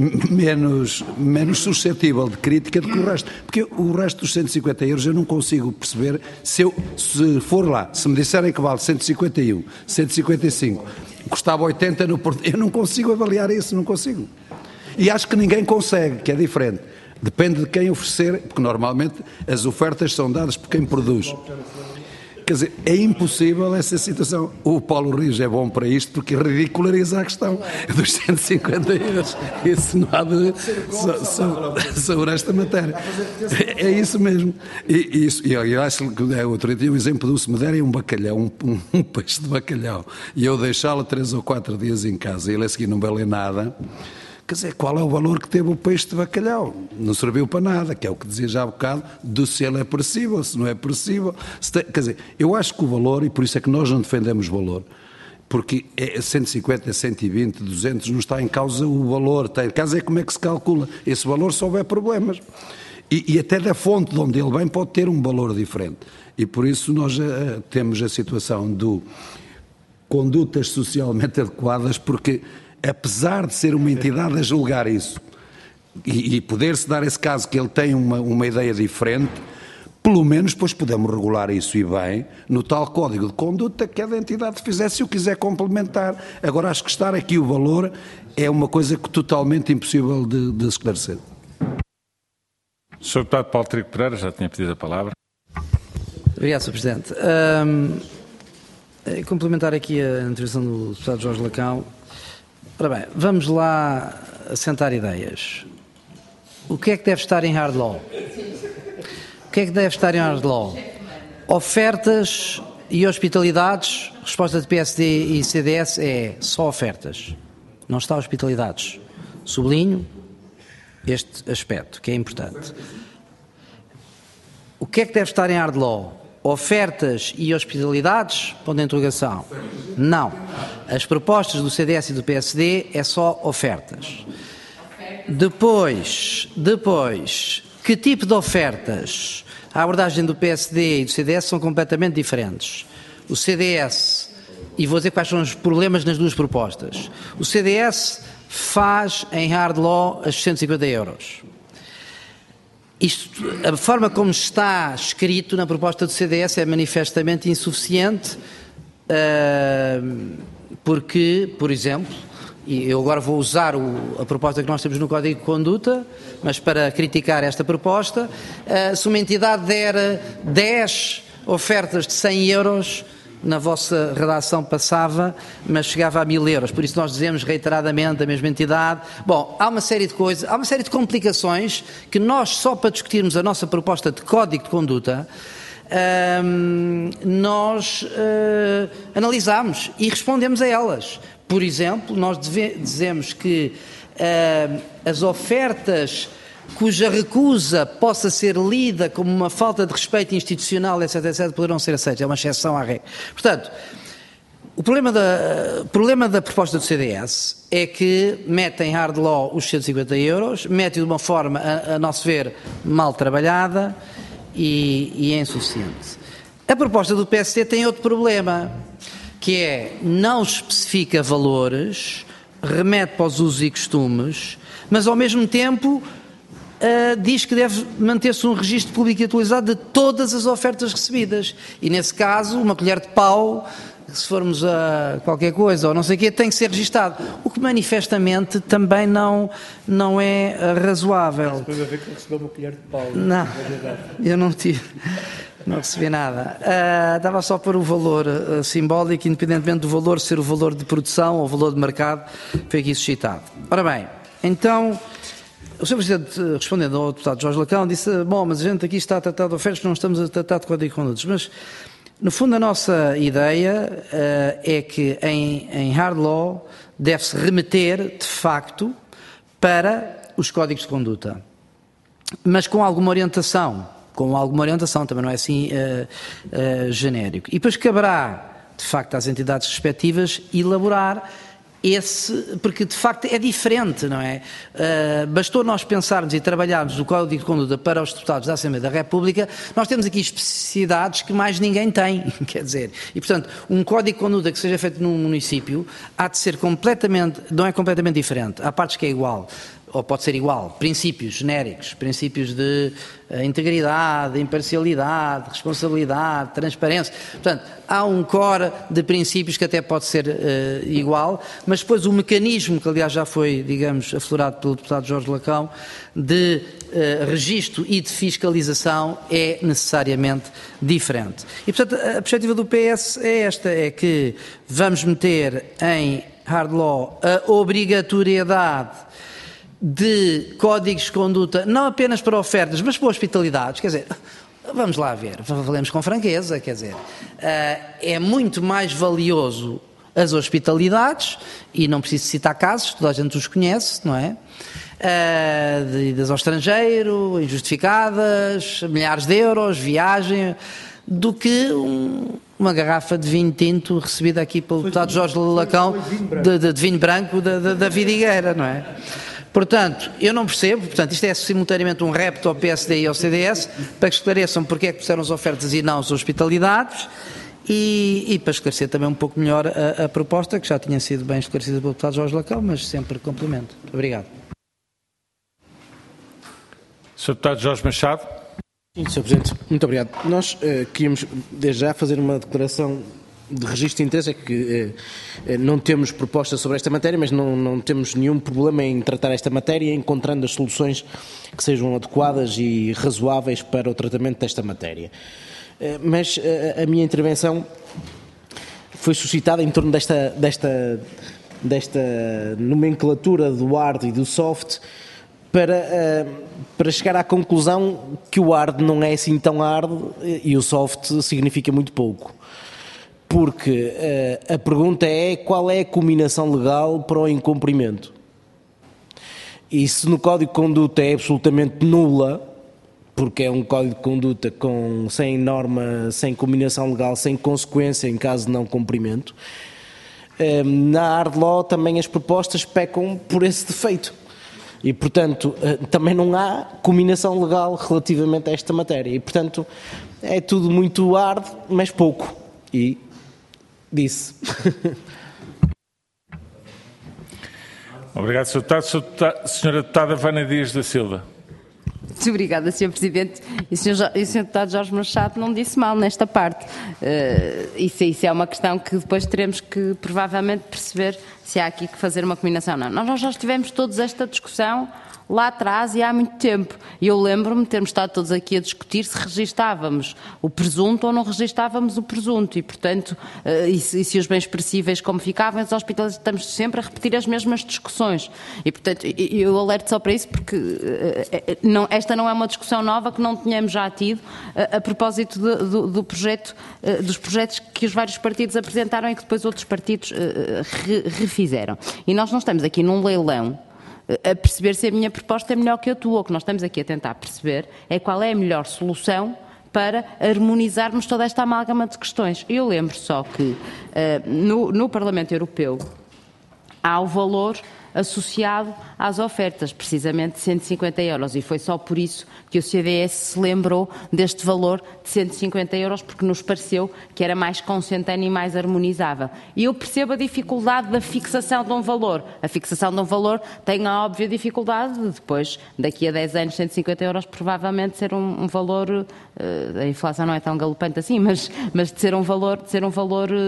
menos, menos suscetível de crítica do que o resto. Porque o resto dos cento e cinquenta euros eu não consigo perceber, se, eu, se for lá, se me disserem que vale cento e cinquenta e um, cento e cinquenta e cinco, custava oitenta no Porto, eu não consigo avaliar isso, não consigo. E acho que ninguém consegue, que é diferente. Depende de quem oferecer, porque normalmente as ofertas são dadas por quem produz. Quer dizer, é impossível essa situação. O Paulo Rios é bom para isto porque ridiculariza a questão dos cento e cinquenta euros. Isso não há de so, so, sobre esta matéria. É isso mesmo. E, e, isso, e eu acho que é outro dia, o exemplo do se me derem um bacalhau, um, um, um peixe de bacalhau, e eu deixá-lo três ou quatro dias em casa e ele a seguir não vai ler nada. Quer dizer, qual é o valor que teve o peixe de bacalhau? Não serviu para nada, que é o que dizia já há bocado, do se ele é perecível, se não é perecível. Se tem, quer dizer, eu acho que o valor, e por isso é que nós não defendemos valor, porque é cento e cinquenta, cento e vinte, duzentos, não está em causa o valor, está em causa é como é que se calcula. Esse valor só houver problemas. E, e até da fonte de onde ele vem pode ter um valor diferente. E por isso nós uh, temos a situação do condutas socialmente adequadas, porque apesar de ser uma entidade a julgar isso e, e poder-se dar esse caso que ele tem uma, uma ideia diferente, pelo menos depois podemos regular isso e bem no tal código de conduta que cada entidade fizesse se o quiser complementar. Agora acho que estar aqui o valor é uma coisa que totalmente impossível de, de esclarecer. senhor Deputado Paulo Trigo Pereira já tinha pedido a palavra. Obrigado, senhor Presidente. Um, complementar aqui a intervenção do Deputado Jorge Lacão. Ora bem, vamos lá assentar ideias. O que é que deve estar em hard law? O que é que deve estar em hard law? Ofertas e hospitalidades, resposta de P S D e C D S é só ofertas, não está hospitalidades. Sublinho este aspecto, que é importante. O que é que deve estar em hard law? Ofertas e hospitalidades? Ponto de interrogação. Não. As propostas do C D S e do P S D é só ofertas. Depois, depois, que tipo de ofertas? A abordagem do P S D e do C D S são completamente diferentes. O C D S, e vou dizer quais são os problemas nas duas propostas. O C D S faz em hard law as cento e cinquenta euros. Isto, a forma como está escrito na proposta do C D S é manifestamente insuficiente, uh, porque, por exemplo, e eu agora vou usar o, a proposta que nós temos no Código de Conduta, mas para criticar esta proposta, uh, se uma entidade der dez ofertas de cem euros, na vossa redação passava, mas chegava a mil euros. Por isso nós dizemos reiteradamente a mesma entidade. Bom, há uma série de coisas, há uma série de complicações que nós, só para discutirmos a nossa proposta de Código de Conduta, hum, nós uh, analisámos e respondemos a elas. Por exemplo, nós deve, dizemos que uh, as ofertas cuja recusa possa ser lida como uma falta de respeito institucional, etc, etc, poderão ser aceitas. É uma exceção à regra. Portanto, o problema da, o problema da proposta do C D S é que mete em hard law os cento e cinquenta euros, mete de uma forma, a, a nosso ver, mal trabalhada e, e é insuficiente. A proposta do P S D tem outro problema, que é não especifica valores, remete para os usos e costumes, mas ao mesmo tempo Uh, diz que deve manter-se um registro público e atualizado de todas as ofertas recebidas. E, nesse caso, uma colher de pau se formos a qualquer coisa ou não sei o quê, tem que ser registado. O que manifestamente também não, não é razoável. Depois a ver que recebeu uma colher de pau. Não, eu não tive. Não recebi nada. Uh, dava só para o valor uh, simbólico, independentemente do valor ser o valor de produção ou o valor de mercado, foi aqui suscitado. Ora bem, então, o senhor Presidente, respondendo ao deputado Jorge Lacão, disse, bom, mas a gente aqui está a tratar de ofertas, não estamos a tratar de código de condutas. Mas, no fundo, a nossa ideia uh, é que em, em hard law deve-se remeter, de facto, para os códigos de conduta. Mas com alguma orientação. com alguma orientação, também não é assim uh, uh, genérico. E depois caberá, de facto, às entidades respectivas elaborar esse, porque de facto é diferente, não é? Uh, bastou nós pensarmos e trabalharmos o Código de Conduta para os deputados da Assembleia da República, nós temos aqui especificidades que mais ninguém tem, quer dizer, e portanto, um Código de Conduta que seja feito num município há de ser completamente, não é completamente diferente, há partes que é igual, ou pode ser igual, princípios genéricos, princípios de uh, integridade, imparcialidade, responsabilidade, transparência. Portanto, há um core de princípios que até pode ser uh, igual, mas depois o mecanismo, que aliás já foi, digamos, aflorado pelo deputado Jorge Lacão, de uh, registro e de fiscalização é necessariamente diferente. E, portanto, a perspectiva do P S é esta, é que vamos meter em hard law a obrigatoriedade de códigos de conduta, não apenas para ofertas, mas para hospitalidades, quer dizer, vamos lá ver, falemos com franqueza, quer dizer, é muito mais valioso as hospitalidades, e não preciso citar casos, toda a gente os conhece, não é? De idas ao estrangeiro, injustificadas, milhares de euros, viagem, do que um, uma garrafa de vinho tinto recebida aqui pelo deputado Jorge Lacão, de, de, de vinho branco da, da, da Vidigueira, não é? Portanto, eu não percebo, portanto, isto é simultaneamente um repto ao P S D e ao C D S, para que esclareçam porque é que puseram as ofertas e não as hospitalidades, e, e para esclarecer também um pouco melhor a, a proposta, que já tinha sido bem esclarecida pelo deputado Jorge Lacão, mas sempre complemento. Obrigado. senhor Deputado Jorge Machado. Sim, senhor Presidente, muito obrigado. Nós uh, queríamos, desde já, fazer uma declaração de registro de interesse, é que eh, não temos proposta sobre esta matéria, mas não, não temos nenhum problema em tratar esta matéria, encontrando as soluções que sejam adequadas e razoáveis para o tratamento desta matéria. Eh, mas eh, a minha intervenção foi suscitada em torno desta, desta, desta nomenclatura do hard e do soft, para, eh, para chegar à conclusão que o hard não é assim tão hard e o soft significa muito pouco. Porque uh, a pergunta é qual é a combinação legal para o incumprimento. E se no Código de Conduta é absolutamente nula, porque é um Código de Conduta com, sem norma, sem combinação legal, sem consequência em caso de não cumprimento, uh, na hard law também as propostas pecam por esse defeito. E, portanto, uh, também não há combinação legal relativamente a esta matéria. E, portanto, é tudo muito hard, mas pouco. E disse. Obrigado, senhor Deputado. senhora Deputada Vânia Dias da Silva. Muito obrigada, senhor Presidente. E o senhor, e o senhor Deputado Jorge Machado não disse mal nesta parte. Uh, isso, isso é uma questão que depois teremos que, provavelmente, perceber se há aqui que fazer uma combinação. Não, nós já tivemos todos esta discussão lá atrás e há muito tempo. E eu lembro-me de termos estado todos aqui a discutir se registávamos o presunto ou não registávamos o presunto. E, portanto, uh, e, se, e se os bens perecíveis como ficavam, os hospitais estamos sempre a repetir as mesmas discussões. E, portanto, eu alerto só para isso porque uh, não, esta não é uma discussão nova que não tínhamos já tido uh, a propósito do, do, do projeto, uh, dos projetos que os vários partidos apresentaram e que depois outros partidos uh, re, refizeram. E nós não estamos aqui num leilão a perceber se a minha proposta é melhor que a tua. O que nós estamos aqui a tentar perceber é qual é a melhor solução para harmonizarmos toda esta amálgama de questões. Eu lembro só que uh, no, no Parlamento Europeu há o valor associado às ofertas, precisamente de cento e cinquenta euros, e foi só por isso que o C D S se lembrou deste valor de cento e cinquenta euros, porque nos pareceu que era mais consentâneo e mais harmonizável. E eu percebo a dificuldade da fixação de um valor. A fixação de um valor tem a óbvia dificuldade de depois, daqui a dez anos, cento e cinquenta euros provavelmente ser um, um valor, uh, a inflação não é tão galopante assim, mas, mas de ser um valor, de ser um valor uh,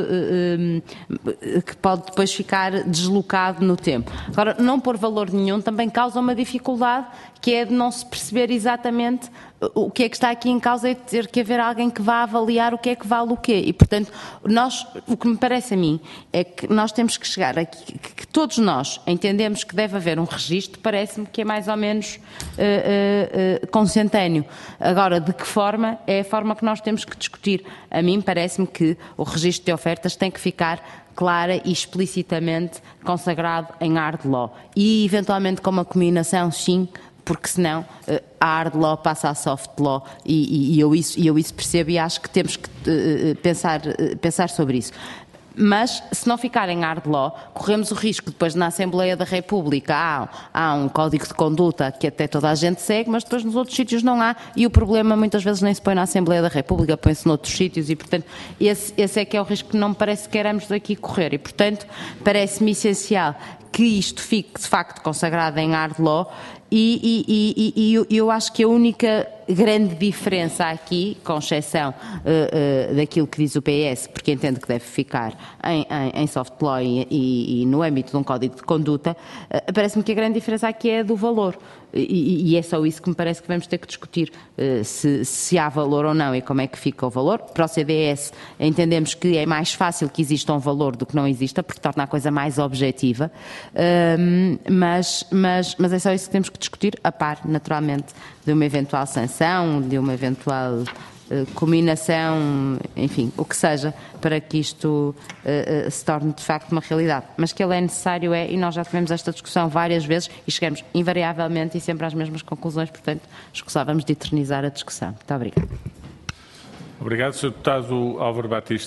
uh, que pode depois ficar deslocado no tempo. Agora, não pôr valor nenhum também causa uma dificuldade, que é de não se perceber exatamente o que é que está aqui em causa e ter que haver alguém que vá avaliar o que é que vale o quê. E, portanto, nós, o que me parece a mim é que nós temos que chegar aqui, que, que todos nós entendemos que deve haver um registro, parece-me que é mais ou menos uh, uh, uh, consentâneo. Agora, de que forma é a forma que nós temos que discutir. A mim parece-me que o registro de ofertas tem que ficar clara e explicitamente consagrado em hard law. E, eventualmente, com uma combinação, sim, porque senão a hard law passa a soft law e, e, e, eu, isso, e eu isso percebo e acho que temos que uh, pensar, uh, pensar sobre isso. Mas, se não ficar em hard law, corremos o risco depois na Assembleia da República há, há um código de conduta que até toda a gente segue, mas depois nos outros sítios não há, e o problema muitas vezes nem se põe na Assembleia da República, põe-se noutros sítios, e portanto esse, esse é que é o risco que não me parece que queremos aqui correr, e portanto parece-me essencial que isto fique de facto consagrado em hard law. E, e, e, e eu, eu acho que a única grande diferença aqui, com exceção uh, uh, daquilo que diz o P S, porque entendo que deve ficar em, em, em soft law e, e, e no âmbito de um código de conduta, uh, parece-me que a grande diferença aqui é do valor. E, e é só isso que me parece que vamos ter que discutir, uh, se, se há valor ou não e como é que fica o valor. Para o C D S entendemos que é mais fácil que exista um valor do que não exista, porque torna a coisa mais objetiva, uh, mas, mas, mas é só isso que temos que discutir, a par, naturalmente, de uma eventual sanção, de uma eventual uh, combinação, enfim, o que seja, para que isto uh, uh, se torne de facto uma realidade. Mas que ele é necessário é, e nós já tivemos esta discussão várias vezes e chegamos invariavelmente e sempre às mesmas conclusões, portanto, escusávamos de eternizar a discussão. Muito obrigada. Obrigado, senhor Deputado Álvaro Batista.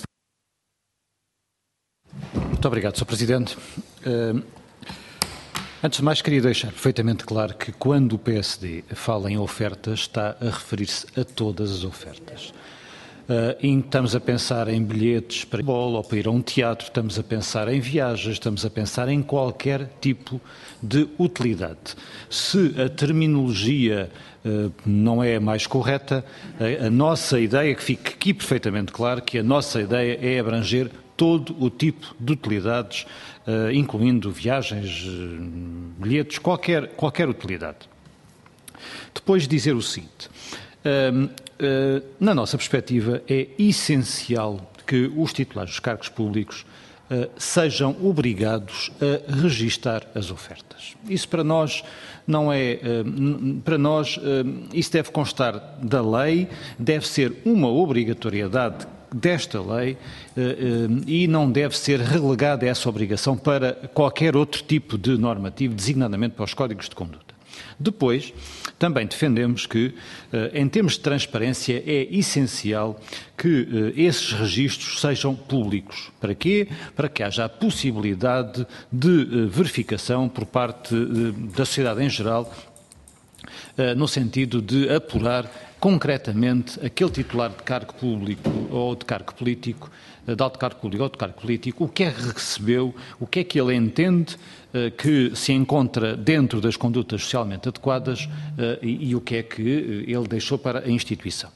Muito obrigado, senhor Presidente. Uh, Antes de mais, queria deixar perfeitamente claro que quando o P S D fala em ofertas, está a referir-se a todas as ofertas. Uh, e estamos a pensar em bilhetes para bola ou para ir a um teatro, estamos a pensar em viagens, estamos a pensar em qualquer tipo de utilidade. Se a terminologia uh, não é a mais correta, a, a nossa ideia, que fique aqui perfeitamente claro, que a nossa ideia é abranger todo o tipo de utilidades, uh, incluindo viagens, uh, bilhetes, qualquer, qualquer utilidade. Depois dizer o seguinte, uh, uh, na nossa perspectiva é essencial que os titulares dos cargos públicos uh, sejam obrigados a registar as ofertas. Isso para nós não é, uh, para nós uh, isso deve constar da lei, deve ser uma obrigatoriedade desta lei e não deve ser relegada essa obrigação para qualquer outro tipo de normativo, designadamente para os códigos de conduta. Depois, também defendemos que, em termos de transparência, é essencial que esses registros sejam públicos. Para quê? Para que haja a possibilidade de verificação por parte da sociedade em geral, no sentido de apurar concretamente aquele titular de cargo público ou de cargo político, de alto cargo público ou de cargo político, o que é que recebeu, o que é que ele entende uh, que se encontra dentro das condutas socialmente adequadas uh, e, e o que é que uh, ele deixou para a instituição.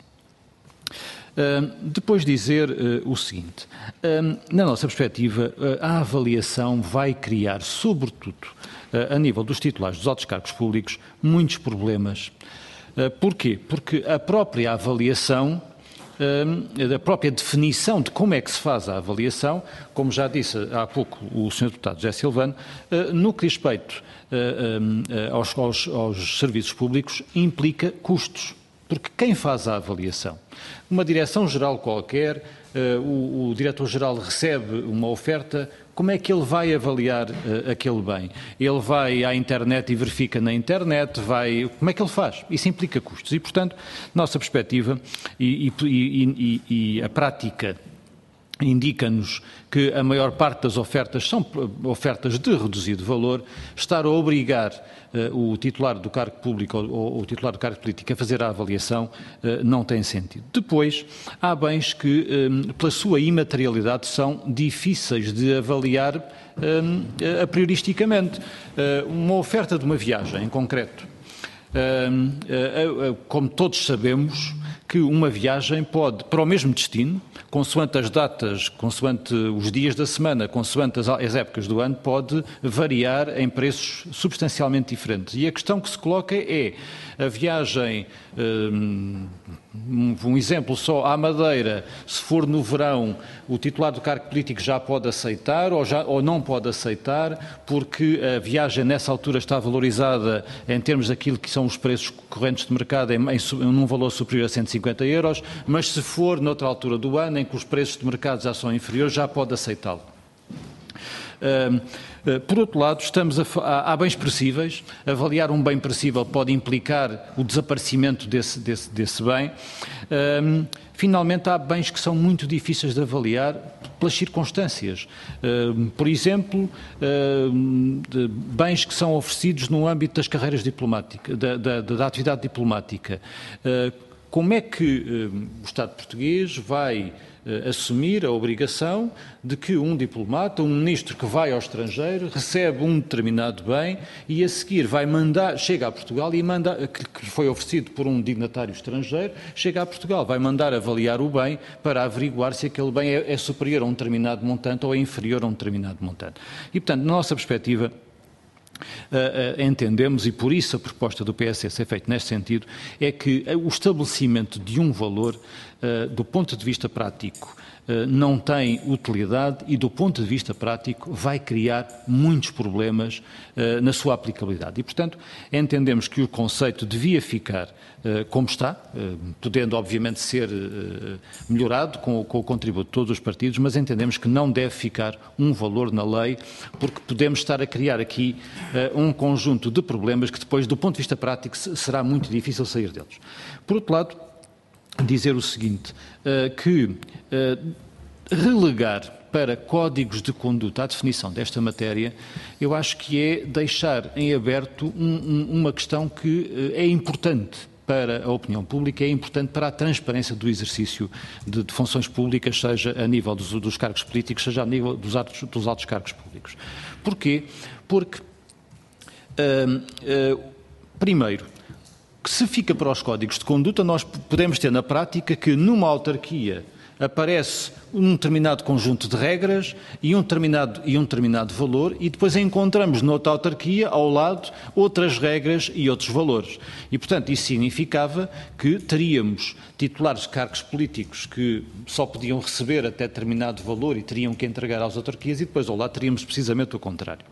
Uh, depois dizer uh, o seguinte, uh, na nossa perspectiva, uh, a avaliação vai criar, sobretudo, uh, a nível dos titulares dos altos cargos públicos, muitos problemas. Porquê? Porque a própria avaliação, a própria definição de como é que se faz a avaliação, como já disse há pouco o senhor Deputado José Silvano, no que diz respeito aos, aos, aos serviços públicos, implica custos. Porque quem faz a avaliação? Uma direção-geral qualquer, o, o diretor-geral recebe uma oferta, como é que ele vai avaliar uh, aquele bem? Ele vai à internet e verifica na internet, vai... Como é que ele faz? Isso implica custos e, portanto, nossa perspectiva e, e, e, e a prática indica-nos que a maior parte das ofertas são ofertas de reduzido valor. Estar a obrigar uh, o titular do cargo público ou, ou o titular do cargo político a fazer a avaliação uh, não tem sentido. Depois, há bens que, um, pela sua imaterialidade, são difíceis de avaliar um, a prioristicamente. Uh, uma oferta de uma viagem, em concreto, um, uh, uh, como todos sabemos, que uma viagem pode, para o mesmo destino, consoante as datas, consoante os dias da semana, consoante as, as épocas do ano, pode variar em preços substancialmente diferentes. E a questão que se coloca é a viagem, um, um exemplo só, à Madeira, se for no verão, o titular do cargo político já pode aceitar ou, já, ou não pode aceitar, porque a viagem nessa altura está valorizada em termos daquilo que são os preços correntes de mercado em, em, em um valor superior a cento e cinquenta euros, mas se for noutra altura do ano, em que os preços de mercado já são inferiores, já pode aceitá-lo. Por outro lado, estamos a, há bens perecíveis. Avaliar um bem perecível pode implicar o desaparecimento desse, desse, desse bem. Finalmente, há bens que são muito difíceis de avaliar pelas circunstâncias. Por exemplo, bens que são oferecidos no âmbito das carreiras diplomáticas, da, da, da atividade diplomática. Como é que o Estado português vai assumir a obrigação de que um diplomata, um ministro que vai ao estrangeiro, recebe um determinado bem e a seguir vai mandar, chega a Portugal e manda, que foi oferecido por um dignatário estrangeiro, chega a Portugal, vai mandar avaliar o bem para averiguar se aquele bem é, é superior a um determinado montante ou é inferior a um determinado montante. E, portanto, na nossa perspectiva, Uh, uh, entendemos, e por isso a proposta do P S ser feita neste sentido, é que o estabelecimento de um valor, uh, do ponto de vista prático, uh, não tem utilidade e, do ponto de vista prático, vai criar muitos problemas uh, na sua aplicabilidade. E, portanto, entendemos que o conceito devia ficar uh, como está, uh, podendo, obviamente, ser uh, melhorado com, com o contributo de todos os partidos, mas entendemos que não deve ficar um valor na lei, porque podemos estar a criar aqui Uh, um conjunto de problemas que depois, do ponto de vista prático, será muito difícil sair deles. Por outro lado, dizer o seguinte, uh, que uh, relegar para códigos de conduta a definição desta matéria, eu acho que é deixar em aberto um, um, uma questão que uh, é importante para a opinião pública, é importante para a transparência do exercício de, de funções públicas, seja a nível dos, dos cargos políticos, seja a nível dos altos, dos altos cargos públicos. Porquê? Porque Uh, uh, primeiro, que se fica para os códigos de conduta, nós podemos ter na prática que numa autarquia aparece um determinado conjunto de regras e um determinado, e um determinado valor e depois encontramos noutra autarquia, ao lado, outras regras e outros valores. E, portanto, isso significava que teríamos titulares de cargos políticos que só podiam receber até determinado valor e teriam que entregar às autarquias e depois ao lado teríamos precisamente o contrário.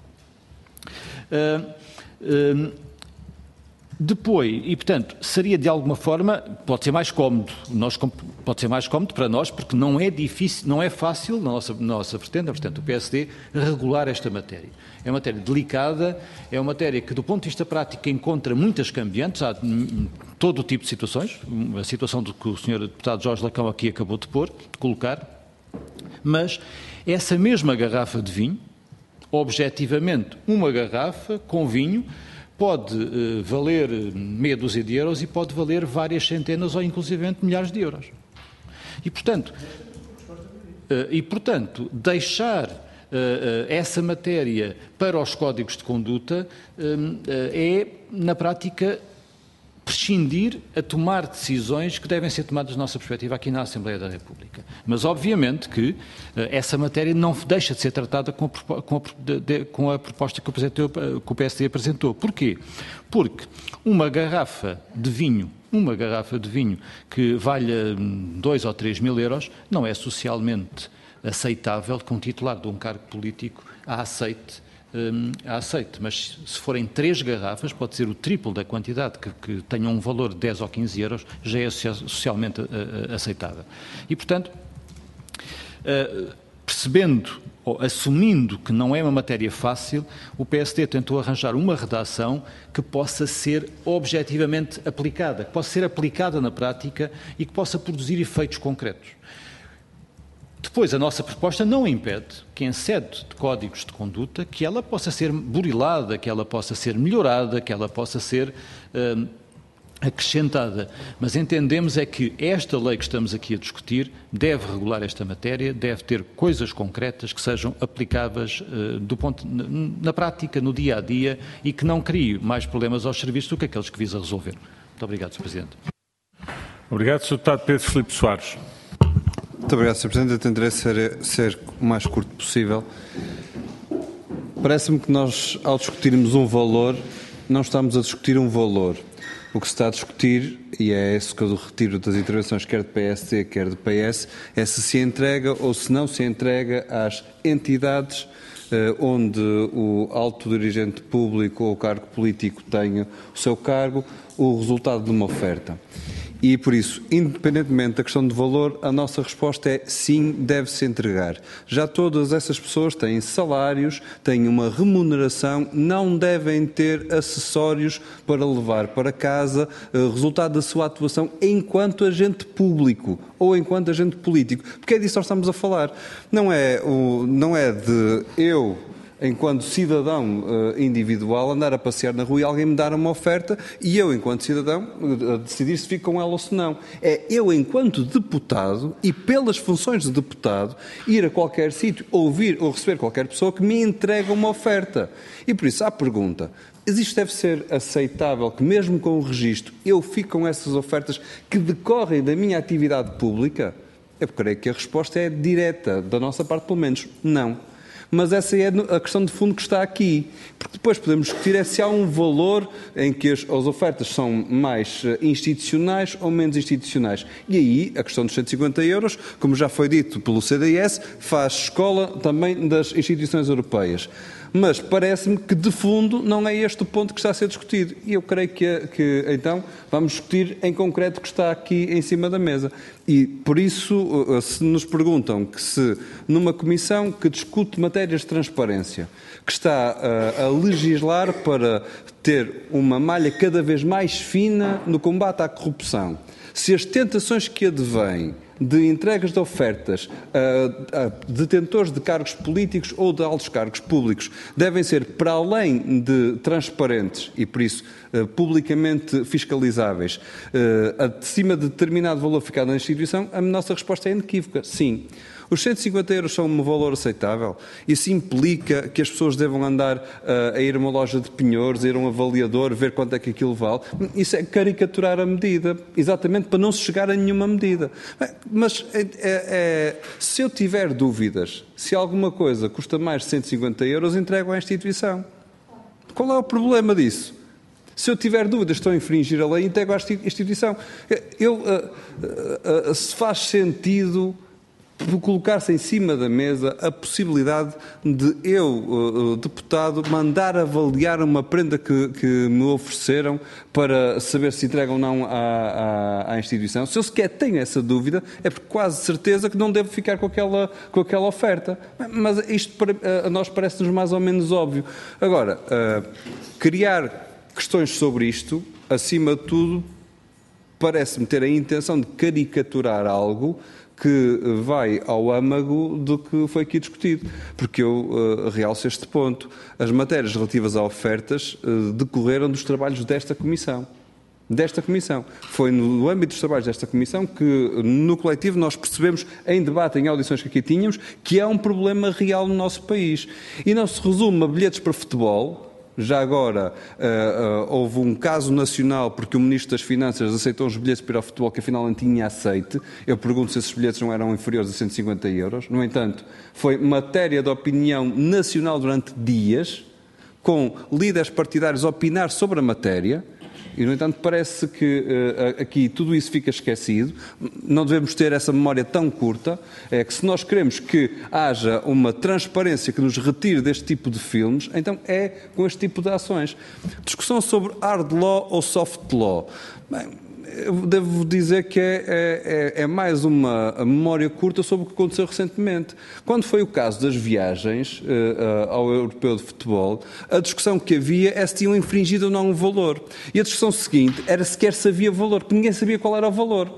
Uh, uh, depois, e portanto, seria de alguma forma, pode ser mais cómodo, nós, pode ser mais cómodo para nós, porque não é difícil, não é fácil, na nossa, na nossa vertente, na vertente do P S D, regular esta matéria. É uma matéria delicada, é uma matéria que, do ponto de vista prático, encontra muitas cambiantes, há todo o tipo de situações, a situação do que o senhor deputado Jorge Lacão aqui acabou de pôr, de colocar, mas essa mesma garrafa de vinho, objetivamente, uma garrafa com vinho pode uh, valer meia dúzia de euros e pode valer várias centenas ou inclusivamente milhares de euros. E, portanto, uh, e, portanto deixar uh, uh, essa matéria para os códigos de conduta uh, uh, é, na prática, prescindir a tomar decisões que devem ser tomadas, da nossa perspectiva, aqui na Assembleia da República. Mas, obviamente, que uh, essa matéria não deixa de ser tratada com a, com a, de, com a proposta que o, que o P S D apresentou. Porquê? Porque uma garrafa de vinho, uma garrafa de vinho que valha dois ou três mil euros, não é socialmente aceitável que um titular de um cargo político a aceite Um, a aceite, mas se forem três garrafas, pode ser o triplo da quantidade que, que tenham um valor de dez ou quinze euros, já é socialmente uh, uh, aceitável. E, portanto, uh, percebendo ou assumindo que não é uma matéria fácil, o P S D tentou arranjar uma redação que possa ser objetivamente aplicada, que possa ser aplicada na prática e que possa produzir efeitos concretos. Depois, a nossa proposta não impede que, em sede de códigos de conduta, que ela possa ser burilada, que ela possa ser melhorada, que ela possa ser uh, acrescentada. Mas entendemos é que esta lei que estamos aqui a discutir deve regular esta matéria, deve ter coisas concretas que sejam aplicáveis uh, do ponto, na, na prática, no dia a dia, e que não crie mais problemas aos serviços do que aqueles que visa resolver. Muito obrigado, senhor Presidente. Obrigado, senhor Deputado Pedro Filipe Soares. Muito obrigado, senhor Presidente. Eu tentarei ser, ser o mais curto possível. Parece-me que nós, ao discutirmos um valor, não estamos a discutir um valor. O que se está a discutir, e é isso que eu retiro das intervenções quer de P S D, quer de P S, é se se entrega ou se não se entrega às entidades eh, onde o alto dirigente público ou o cargo político tenha o seu cargo, o resultado de uma oferta. E, por isso, independentemente da questão de valor, a nossa resposta é sim, deve-se entregar. Já todas essas pessoas têm salários, têm uma remuneração, não devem ter acessórios para levar para casa, resultado da sua atuação enquanto agente público ou enquanto agente político. Porque é disso que nós estamos a falar. Não é, o, não é de eu, enquanto cidadão uh, individual, andar a passear na rua e alguém me dar uma oferta e eu, enquanto cidadão, uh, decidir se fico com ela ou se não. É eu, enquanto deputado, e pelas funções de deputado, ir a qualquer sítio, ouvir ou receber qualquer pessoa que me entrega uma oferta. E por isso, há a pergunta, isto deve ser aceitável que, mesmo com o registro, eu fique com essas ofertas que decorrem da minha atividade pública? Eu creio que a resposta é direta, da nossa parte pelo menos, não. Mas essa é a questão de fundo que está aqui. Porque depois podemos discutir é se há um valor em que as, as ofertas são mais institucionais ou menos institucionais. E aí, a questão dos cento e cinquenta euros, como já foi dito pelo C D S, faz escola também das instituições europeias. Mas parece-me que, de fundo, não é este o ponto que está a ser discutido. E eu creio que, que, então, vamos discutir em concreto o que está aqui em cima da mesa. E, por isso, se nos perguntam que se, numa comissão que discute matérias de transparência, que está a, a legislar para ter uma malha cada vez mais fina no combate à corrupção, se as tentações que advêm de entregas de ofertas a, a detentores de cargos políticos ou de altos cargos públicos devem ser, para além de transparentes e, por isso, uh, publicamente fiscalizáveis, uh, acima de determinado valor ficado na instituição, a nossa resposta é inequívoca, sim. Os cento e cinquenta euros são um valor aceitável? Isso implica que as pessoas devam andar uh, a ir a uma loja de penhores, a ir a um avaliador, ver quanto é que aquilo vale? Isso é caricaturar a medida, exatamente para não se chegar a nenhuma medida. Mas é, é, é, se eu tiver dúvidas, se alguma coisa custa mais de cento e cinquenta euros, entrego à instituição. Qual é o problema disso? Se eu tiver dúvidas, estou a infringir a lei, entrego à instituição. Eu, uh, uh, uh, se faz sentido colocar-se em cima da mesa a possibilidade de eu, uh, deputado, mandar avaliar uma prenda que, que me ofereceram para saber se entregam ou não à, à, à instituição. Se eu sequer tenho essa dúvida, é por quase certeza que não devo ficar com aquela, com aquela oferta. Mas isto para, uh, a nós parece-nos mais ou menos óbvio. Agora, uh, criar questões sobre isto, acima de tudo, parece-me ter a intenção de caricaturar algo que vai ao âmago do que foi aqui discutido, porque eu uh, realço este ponto. As matérias relativas a ofertas uh, decorreram dos trabalhos desta Comissão. Desta Comissão. Foi no âmbito dos trabalhos desta Comissão que, no coletivo, nós percebemos, em debate, em audições que aqui tínhamos, que há um problema real no nosso país. E não se resume a bilhetes para futebol. Já agora uh, uh, houve um caso nacional porque o Ministro das Finanças aceitou os bilhetes para ir ao futebol que afinal não tinha aceite. Eu pergunto se esses bilhetes não eram inferiores a cento e cinquenta euros. No entanto, foi matéria de opinião nacional durante dias, com líderes partidários a opinar sobre a matéria. E, no entanto, parece que uh, aqui tudo isso fica esquecido. Não devemos ter essa memória tão curta. É que se nós queremos que haja uma transparência que nos retire deste tipo de filmes, então é com este tipo de ações. Discussão sobre hard law ou soft law. Bem, eu devo dizer que é, é, é mais uma memória curta sobre o que aconteceu recentemente. Quando foi o caso das viagens uh, uh, ao Europeu de Futebol, a discussão que havia é se tinham infringido ou não o valor. E a discussão seguinte era sequer se havia valor, porque ninguém sabia qual era o valor.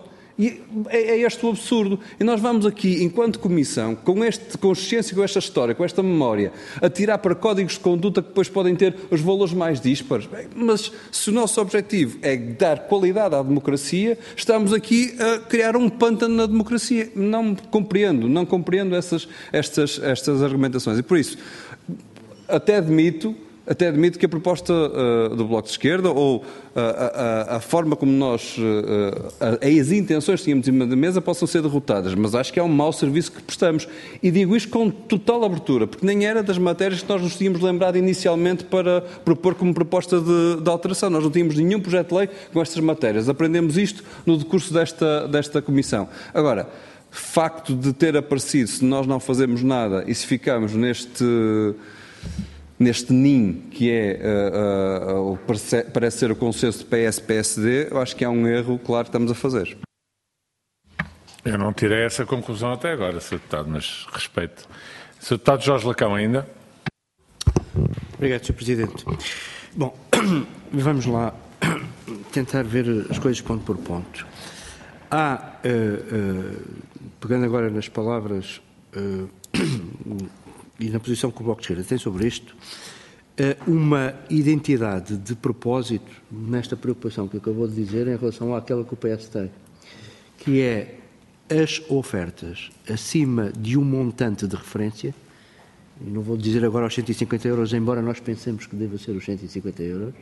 E é, é este o absurdo. E nós vamos aqui, enquanto Comissão, com esta consciência, com esta história, com esta memória, a tirar para códigos de conduta que depois podem ter os valores mais díspares. Bem, mas se o nosso objetivo é dar qualidade à democracia, estamos aqui a criar um pântano na democracia. Não compreendo, não compreendo essas, estas, estas argumentações. E por isso, até admito... Até admito que a proposta uh, do Bloco de Esquerda ou uh, a, a, a forma como nós, uh, as intenções que tínhamos em cima da mesa possam ser derrotadas, mas acho que é um mau serviço que prestamos. E digo isto com total abertura, porque nem era das matérias que nós nos tínhamos lembrado inicialmente para propor como proposta de, de alteração. Nós não tínhamos nenhum projeto de lei com estas matérias. Aprendemos isto no decurso desta, desta Comissão. Agora, facto de ter aparecido, se nós não fazemos nada e se ficarmos neste... neste ninho que é, uh, uh, parece, parece ser o consenso de P S P S D, eu acho que é um erro claro que estamos a fazer. Eu não tirei essa conclusão até agora, senhor Deputado, mas respeito. senhor Deputado Jorge Lacão ainda. Obrigado, senhor Presidente. Bom, vamos lá tentar ver as coisas ponto por ponto. Há, uh, uh, pegando agora nas palavras... Uh, e na posição que o Bloco de Esquerda tem sobre isto, uma identidade de propósito nesta preocupação que acabou de dizer em relação àquela que o P S tem, que é as ofertas acima de um montante de referência, e não vou dizer agora os cento e cinquenta euros, embora nós pensemos que deva ser os cento e cinquenta euros,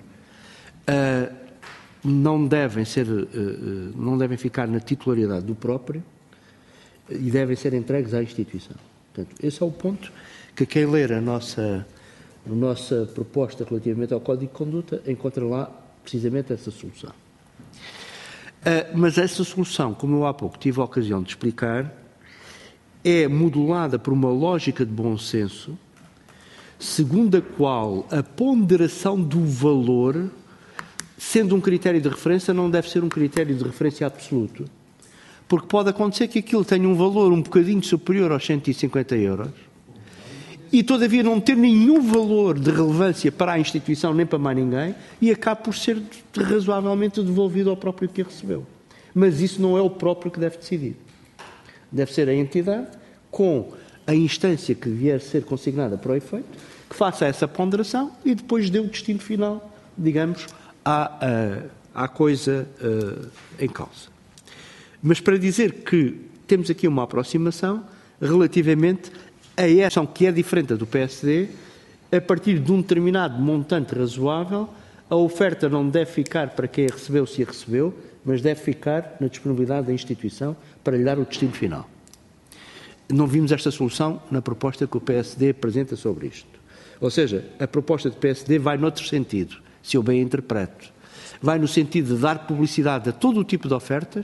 não devem ser, não devem ficar na titularidade do próprio e devem ser entregues à instituição. Portanto, esse é o ponto que quem ler a nossa, a nossa proposta relativamente ao Código de Conduta encontra lá precisamente essa solução. Uh, mas essa solução, como eu há pouco tive a ocasião de explicar, é modulada por uma lógica de bom senso, segundo a qual a ponderação do valor, sendo um critério de referência, não deve ser um critério de referência absoluto, porque pode acontecer que aquilo tenha um valor um bocadinho superior aos cento e cinquenta euros e, todavia, não ter nenhum valor de relevância para a instituição nem para mais ninguém e acabe por ser razoavelmente devolvido ao próprio que a recebeu. Mas isso não é o próprio que deve decidir. Deve ser a entidade, com a instância que vier a ser consignada para o efeito, que faça essa ponderação e depois dê o destino final, digamos, à, à, à coisa uh, em causa. Mas para dizer que temos aqui uma aproximação relativamente a essa que é diferente do P S D, a partir de um determinado montante razoável, a oferta não deve ficar para quem a recebeu se a recebeu, mas deve ficar na disponibilidade da instituição para lhe dar o destino final. Não vimos esta solução na proposta que o P S D apresenta sobre isto. Ou seja, a proposta do P S D vai noutro sentido, se eu bem interpreto. Vai no sentido de dar publicidade a todo o tipo de ofertas,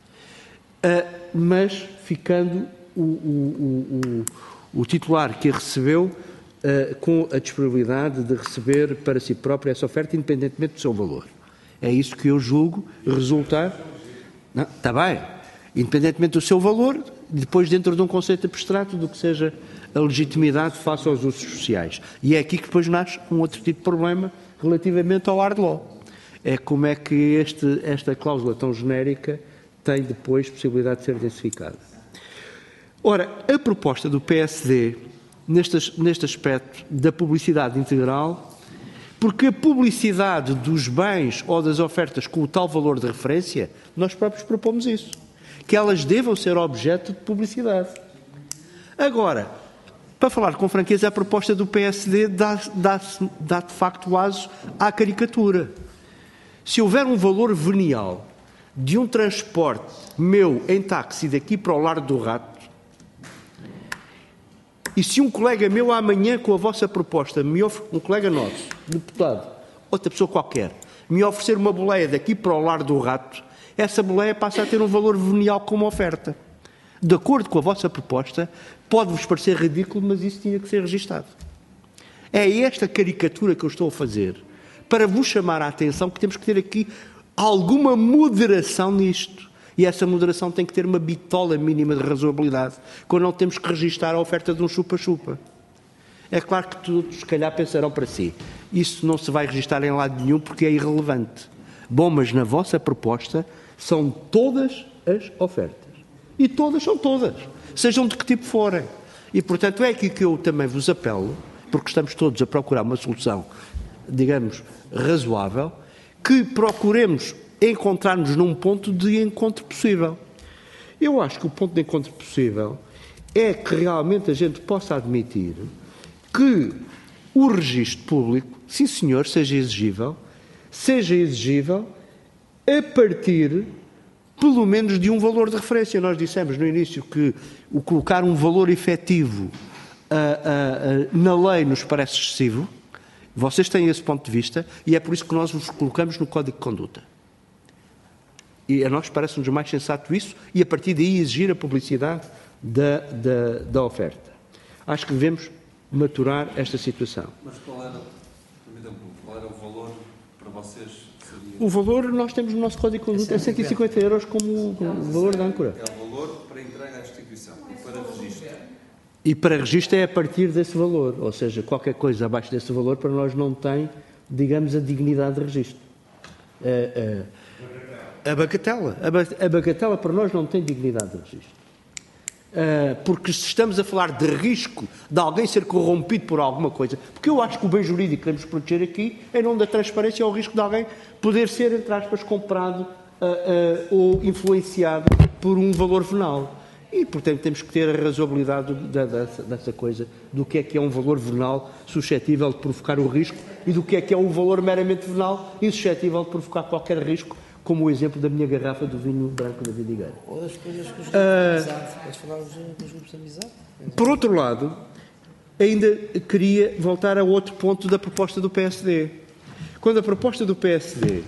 Uh, mas ficando o, o, o, o titular que a recebeu uh, com a disponibilidade de receber para si próprio essa oferta, independentemente do seu valor. É isso que eu julgo resultar... Não, está bem. Independentemente do seu valor, depois dentro de um conceito abstrato do que seja a legitimidade face aos usos sociais. E é aqui que depois nasce um outro tipo de problema relativamente ao hard law. É como é que este, esta cláusula tão genérica tem depois possibilidade de ser densificada. Ora, a proposta do P S D, neste, neste aspecto da publicidade integral, porque a publicidade dos bens ou das ofertas com o tal valor de referência, nós próprios propomos isso, que elas devam ser objeto de publicidade. Agora, para falar com franqueza, a proposta do P S D dá, dá, dá de facto aso à caricatura. Se houver um valor venial de um transporte meu em táxi daqui para o Largo do Rato, e se um colega meu amanhã com a vossa proposta, me ofer... um colega nosso, deputado, outra pessoa qualquer, me oferecer uma boleia daqui para o Largo do Rato, essa boleia passa a ter um valor venial como oferta. De acordo com a vossa proposta, pode-vos parecer ridículo, mas isso tinha que ser registado. É esta caricatura que eu estou a fazer, para vos chamar a atenção que temos que ter aqui alguma moderação nisto. E essa moderação tem que ter uma bitola mínima de razoabilidade, quando não temos que registar a oferta de um chupa-chupa. É claro que todos, se calhar, pensarão para si, isso não se vai registar em lado nenhum porque é irrelevante. Bom, mas na vossa proposta são todas as ofertas. E todas são todas, sejam de que tipo forem. E, portanto, é aqui que eu também vos apelo, porque estamos todos a procurar uma solução, digamos, razoável, que procuremos encontrar-nos num ponto de encontro possível. Eu acho que o ponto de encontro possível é que realmente a gente possa admitir que o registro público, sim senhor, seja exigível, seja exigível a partir, pelo menos, de um valor de referência. Nós dissemos no início que o colocar um valor efetivo uh, uh, uh, na lei nos parece excessivo. Vocês têm esse ponto de vista e é por isso que nós os colocamos no Código de Conduta. E a nós parece-nos mais sensato isso e a partir daí exigir a publicidade da, da, da oferta. Acho que devemos maturar esta situação. Mas qual era, qual era o valor para vocês? Seria... O valor nós temos no nosso Código de Conduta é cento e cinquenta euros como, como valor da âncora. É o valor para entrega à instituição e para registro. E para registro é a partir desse valor, ou seja, qualquer coisa abaixo desse valor para nós não tem, digamos, a dignidade de registro. A, a, a bagatela. A, a bagatela para nós não tem dignidade de registro. Porque se estamos a falar de risco de alguém ser corrompido por alguma coisa, porque eu acho que o bem jurídico que queremos proteger aqui, em nome da transparência, é o risco de alguém poder ser, entre aspas, comprado uh, uh, ou influenciado por um valor venal. E, portanto, temos que ter a razoabilidade da, dessa, dessa coisa, do que é que é um valor venal suscetível de provocar o risco e do que é que é um valor meramente venal insuscetível de provocar qualquer risco, como o exemplo da minha garrafa do vinho branco da Vidigueira. Ou das coisas que os grupos uh, de amizade. Podes falar dos grupos de amizade? Por outro lado, ainda queria voltar a outro ponto da proposta do P S D. Quando a proposta do P S D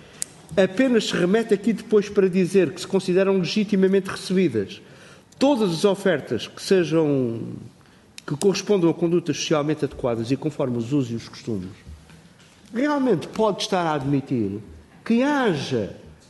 apenas se remete aqui depois para dizer que se consideram legitimamente recebidas todas as ofertas que sejam, que correspondam a condutas socialmente adequadas e conforme os usos e os costumes, realmente pode estar a admitir que haja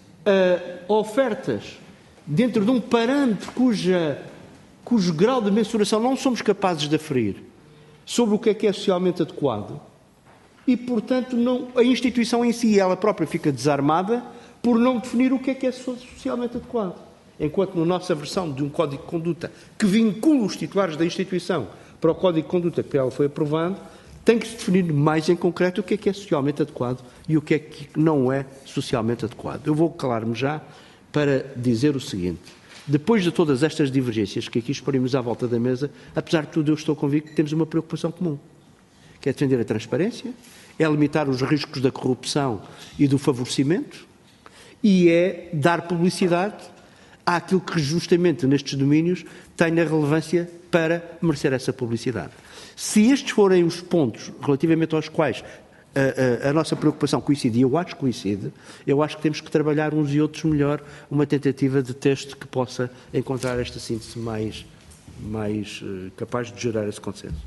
uh, ofertas dentro de um parâmetro cuja, cujo grau de mensuração não somos capazes de aferir sobre o que é que é socialmente adequado e, portanto, não, a instituição em si, ela própria fica desarmada por não definir o que é que é socialmente adequado. Enquanto na nossa versão de um Código de Conduta que vincula os titulares da instituição para o Código de Conduta que ela foi aprovado, tem que se definir mais em concreto o que é que é socialmente adequado e o que é que não é socialmente adequado. Eu vou calar-me já para dizer o seguinte. Depois de todas estas divergências que aqui experimos à volta da mesa, apesar de tudo eu estou convicto que temos uma preocupação comum, que é defender a transparência, é limitar os riscos da corrupção e do favorecimento e é dar publicidade àquilo que justamente nestes domínios tem a relevância para merecer essa publicidade. Se estes forem os pontos relativamente aos quais a, a, a nossa preocupação coincide, e eu acho que coincide, eu acho que temos que trabalhar uns e outros melhor uma tentativa de texto que possa encontrar esta síntese mais, mais uh, capaz de gerar esse consenso.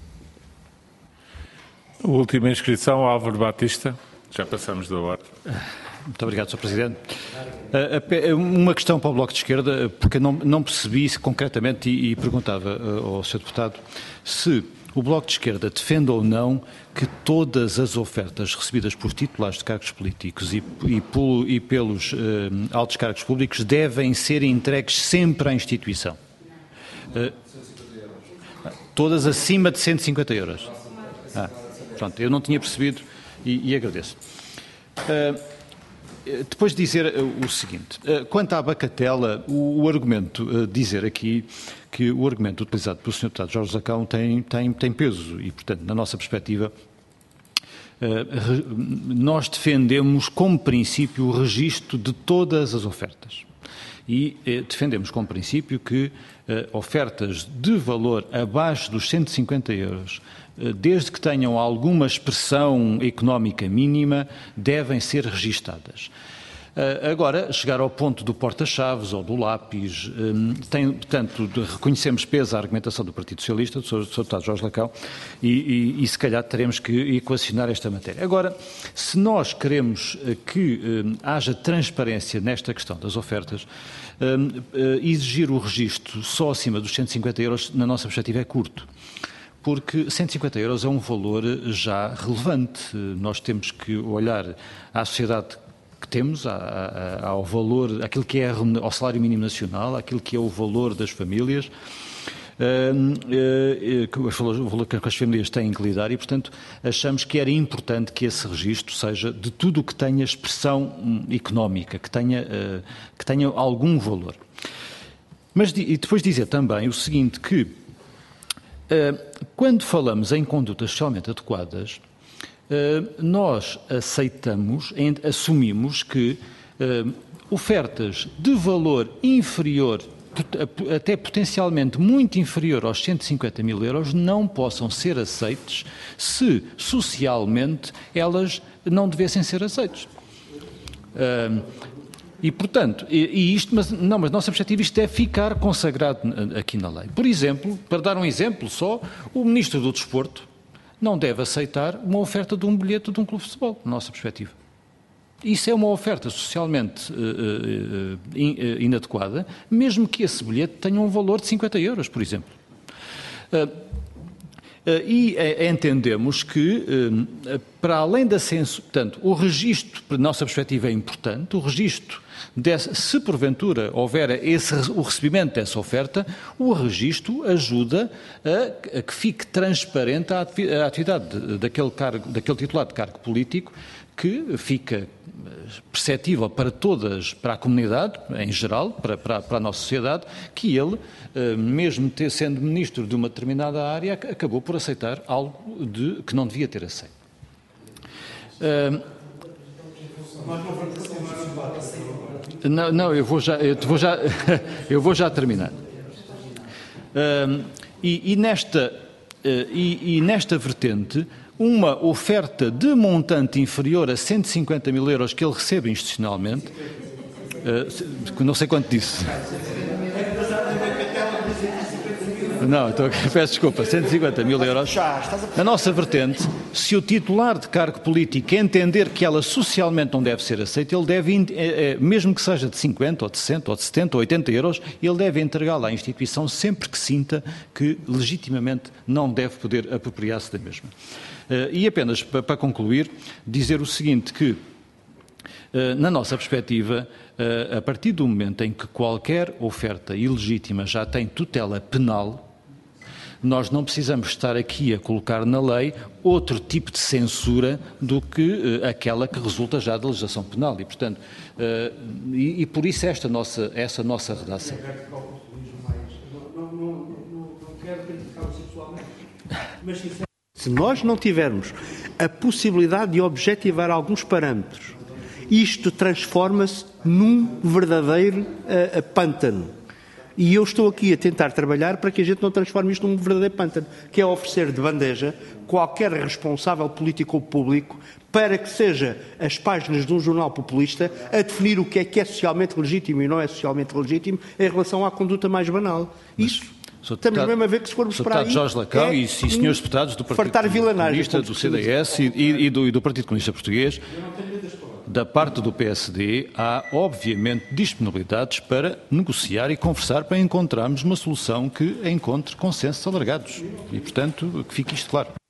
A última inscrição, Álvaro Batista. Já passamos da hora. Muito obrigado, senhor Presidente. Uma questão para o Bloco de Esquerda, porque não, não percebi concretamente e, e perguntava ao senhor Deputado se o Bloco de Esquerda defende ou não que todas as ofertas recebidas por titulares de cargos políticos e, e, e pelos eh, altos cargos públicos devem ser entregues sempre à instituição. Eh, todas acima de cento e cinquenta euros. Ah, pronto, eu não tinha percebido e, e agradeço. Uh, depois de dizer uh, o seguinte, uh, quanto à bagatela, o, o argumento, uh, dizer aqui que o argumento utilizado pelo senhor Deputado Jorge Zacão tem, tem, tem peso e, portanto, na nossa perspectiva, uh, nós defendemos como princípio o registro de todas as ofertas. E eh, defendemos como princípio que eh, ofertas de valor abaixo dos cento e cinquenta euros, eh, desde que tenham alguma expressão económica mínima, devem ser registadas. Uh, agora, chegar ao ponto do porta-chaves ou do lápis, um, tem, portanto, de, reconhecemos peso à argumentação do Partido Socialista, do senhor Deputado Jorge Lacão, e, e, e se calhar teremos que equacionar esta matéria. Agora, se nós queremos uh, que um, haja transparência nesta questão das ofertas, um, uh, exigir o registro só acima dos cento e cinquenta euros, na nossa perspectiva, é curto. Porque cento e cinquenta euros é um valor já relevante. Nós temos que olhar à sociedade que temos à, à, ao valor, aquilo que é ao salário mínimo nacional, aquilo que é o valor das famílias, Uh, uh, uh, o valor que as famílias têm que lidar e, portanto, achamos que era importante que esse registro seja de tudo o que tenha expressão um, económica, que tenha, uh, que tenha algum valor. Mas e depois dizer também o seguinte, que uh, quando falamos em condutas socialmente adequadas, uh, nós aceitamos, assumimos que uh, ofertas de valor inferior, até potencialmente muito inferior aos cento e cinquenta mil euros, não possam ser aceites se socialmente elas não devessem ser aceites. Uh, e, portanto, e, e isto, mas não, mas nosso objetivo isto é ficar consagrado aqui na lei. Por exemplo, para dar um exemplo só, o Ministro do Desporto não deve aceitar uma oferta de um bilhete de um clube de futebol, na nossa perspectiva. Isso é uma oferta socialmente uh, uh, in, uh, inadequada, mesmo que esse bilhete tenha um valor de cinquenta euros, por exemplo. Uh, uh, e uh, entendemos que, uh, para além da censura, portanto, o registro, para a nossa perspectiva, é importante, o registro, desse, se porventura houver esse, o recebimento dessa oferta, o registro ajuda a, a que fique transparente a atividade daquele, cargo, daquele titular de cargo político, que fica perceptível para todas, para a comunidade em geral, para, para, para a nossa sociedade, que ele, mesmo ter, sendo ministro de uma determinada área, acabou por aceitar algo de, que não devia ter aceito. Não, não, eu vou já, eu vou já, eu vou já terminar. E, e, nesta, e, e nesta vertente, uma oferta de montante inferior a cento e cinquenta mil euros que ele recebe institucionalmente, uh, não sei quanto disse. Não, então, peço desculpa, cento e cinquenta mil euros. Na nossa vertente, se o titular de cargo político entender que ela socialmente não deve ser aceita, ele deve, mesmo que seja de cinquenta, ou de sessenta, ou de setenta, ou oitenta euros, ele deve entregá-la à instituição sempre que sinta que legitimamente não deve poder apropriar-se da mesma. E apenas para concluir, dizer o seguinte, que na nossa perspectiva, a partir do momento em que qualquer oferta ilegítima já tem tutela penal, nós não precisamos estar aqui a colocar na lei outro tipo de censura do que aquela que resulta já da legislação penal. E, portanto, e, e por isso esta nossa, essa nossa redação. Se nós não tivermos a possibilidade de objetivar alguns parâmetros, isto transforma-se num verdadeiro uh, pântano. E eu estou aqui a tentar trabalhar para que a gente não transforme isto num verdadeiro pântano, que é oferecer de bandeja qualquer responsável político ou público para que seja as páginas de um jornal populista a definir o que é que é socialmente legítimo e não é socialmente legítimo em relação à conduta mais banal. Isso... Sou Estamos deputado, mesmo a ver que se formos sou para aí... Jorge Lacão é e, e senhores deputados do Partido Comunista, do C D S e, e, do, e do Partido Comunista Português, da parte do P S D, há obviamente disponibilidades para negociar e conversar para encontrarmos uma solução que encontre consensos alargados. E, portanto, que fique isto claro.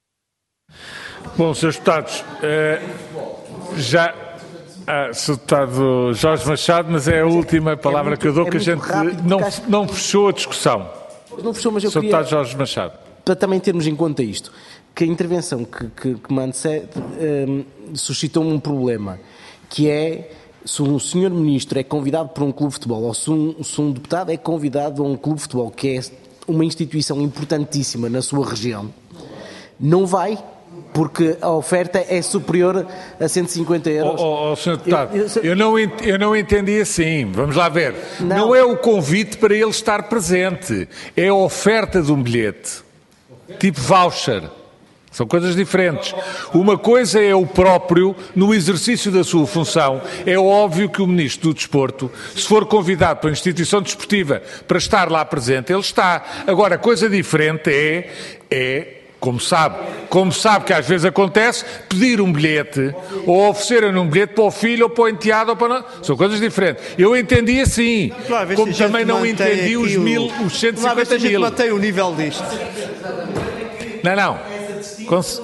Bom, senhores deputados, eh, já... Ah, senhor Deputado Jorge Machado, mas é a última palavra é muito, que eu dou, é que a gente não, não fechou a discussão. Não fechou, mas eu senhor queria... Deputado Jorge Machado. Para também termos em conta isto, que a intervenção que, que, que me antecede um, suscitou-me um problema, que é se um senhor Ministro é convidado por um clube de futebol, ou se um, se um deputado é convidado a um clube de futebol, que é uma instituição importantíssima na sua região, não vai... porque a oferta é superior a cento e cinquenta euros. Oh, oh, senhor Deputado, eu, eu, eu, não, eu não entendi assim. Vamos lá ver. Não. não é o convite para ele estar presente. É a oferta de um bilhete. Tipo voucher. São coisas diferentes. Uma coisa é o próprio, no exercício da sua função. É óbvio que o Ministro do Desporto, se for convidado para uma instituição desportiva para estar lá presente, ele está. Agora, a coisa diferente é... é Como sabe, como sabe que às vezes acontece, pedir um bilhete ou oferecerem um bilhete para o filho ou para o enteado ou para... São coisas diferentes. Eu entendi assim, claro, como também não entendi os, mil, os cento e cinquenta mil. Mantém o nível disto. Não, não. Com...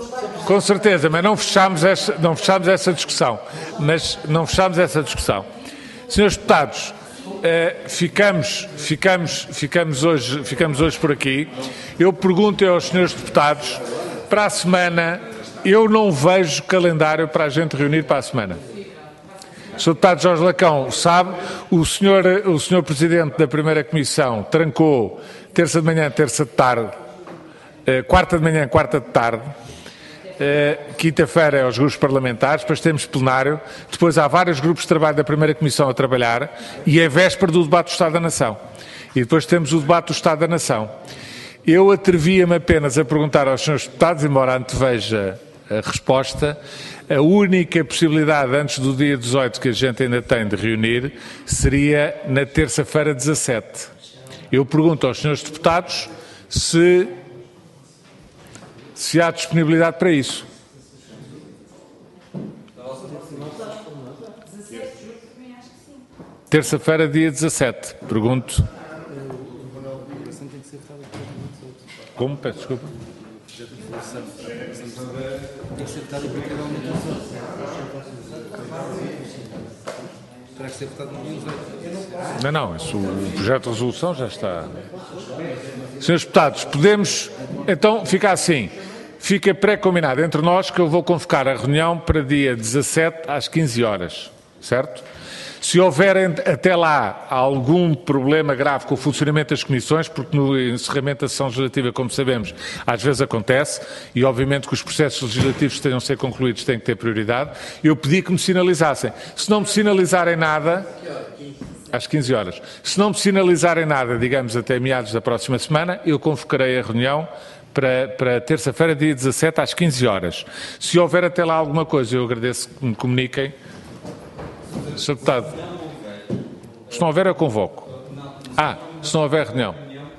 Com certeza, mas não fechámos essa, não fechámos essa discussão. Mas não fechámos essa discussão. Senhores deputados, eh, ficamos, ficamos, ficamos, hoje, ficamos hoje por aqui. Eu pergunto aos senhores deputados, para a semana, eu não vejo calendário para a gente reunir para a semana. O senhor deputado Jorge Lacão sabe, o senhor, o senhor Presidente da Primeira Comissão trancou terça de manhã, terça de tarde, eh, quarta de manhã, quarta de tarde, eh, quinta-feira é aos grupos parlamentares, depois temos plenário, depois há vários grupos de trabalho da Primeira Comissão a trabalhar e é véspera do debate do Estado da Nação. E depois temos o debate do Estado da Nação. Eu atrevia-me apenas a perguntar aos senhores deputados, embora anteveja a resposta, a única possibilidade antes do dia dezoito que a gente ainda tem de reunir seria na terça-feira dezassete. Eu pergunto aos senhores deputados se, se há disponibilidade para isso. Terça-feira, dia dezassete. Pergunto. Como? Peço desculpa. Tem que ser votado implicavelmente terá que ser votado no dia dezoito. Não, não, isso, o projeto de resolução já está. Senhores deputados, podemos, então, ficar assim. Fica pré-combinado entre nós que eu vou convocar a reunião para dia dezassete às quinze horas, certo? Se houver até lá algum problema grave com o funcionamento das comissões, porque no encerramento da sessão legislativa, como sabemos, às vezes acontece, e obviamente que os processos legislativos que tenham de ser concluídos têm que ter prioridade, eu pedi que me sinalizassem. Se não me sinalizarem nada, às quinze horas, se não me sinalizarem nada, digamos até meados da próxima semana, eu convocarei a reunião para, para terça-feira, dia dezassete, às quinze horas. Se houver até lá alguma coisa, eu agradeço que me comuniquem. senhor Deputado, se não houver, eu convoco. Ah, se não houver reunião.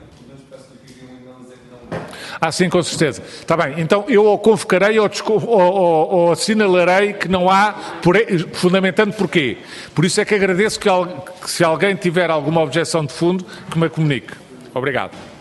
Ah, sim, com certeza. Está bem, então eu ou convocarei ou, ou, ou, ou assinalarei que não há, por, fundamentando porquê. Por isso é que agradeço que, que se alguém tiver alguma objeção de fundo, que me comunique. Obrigado.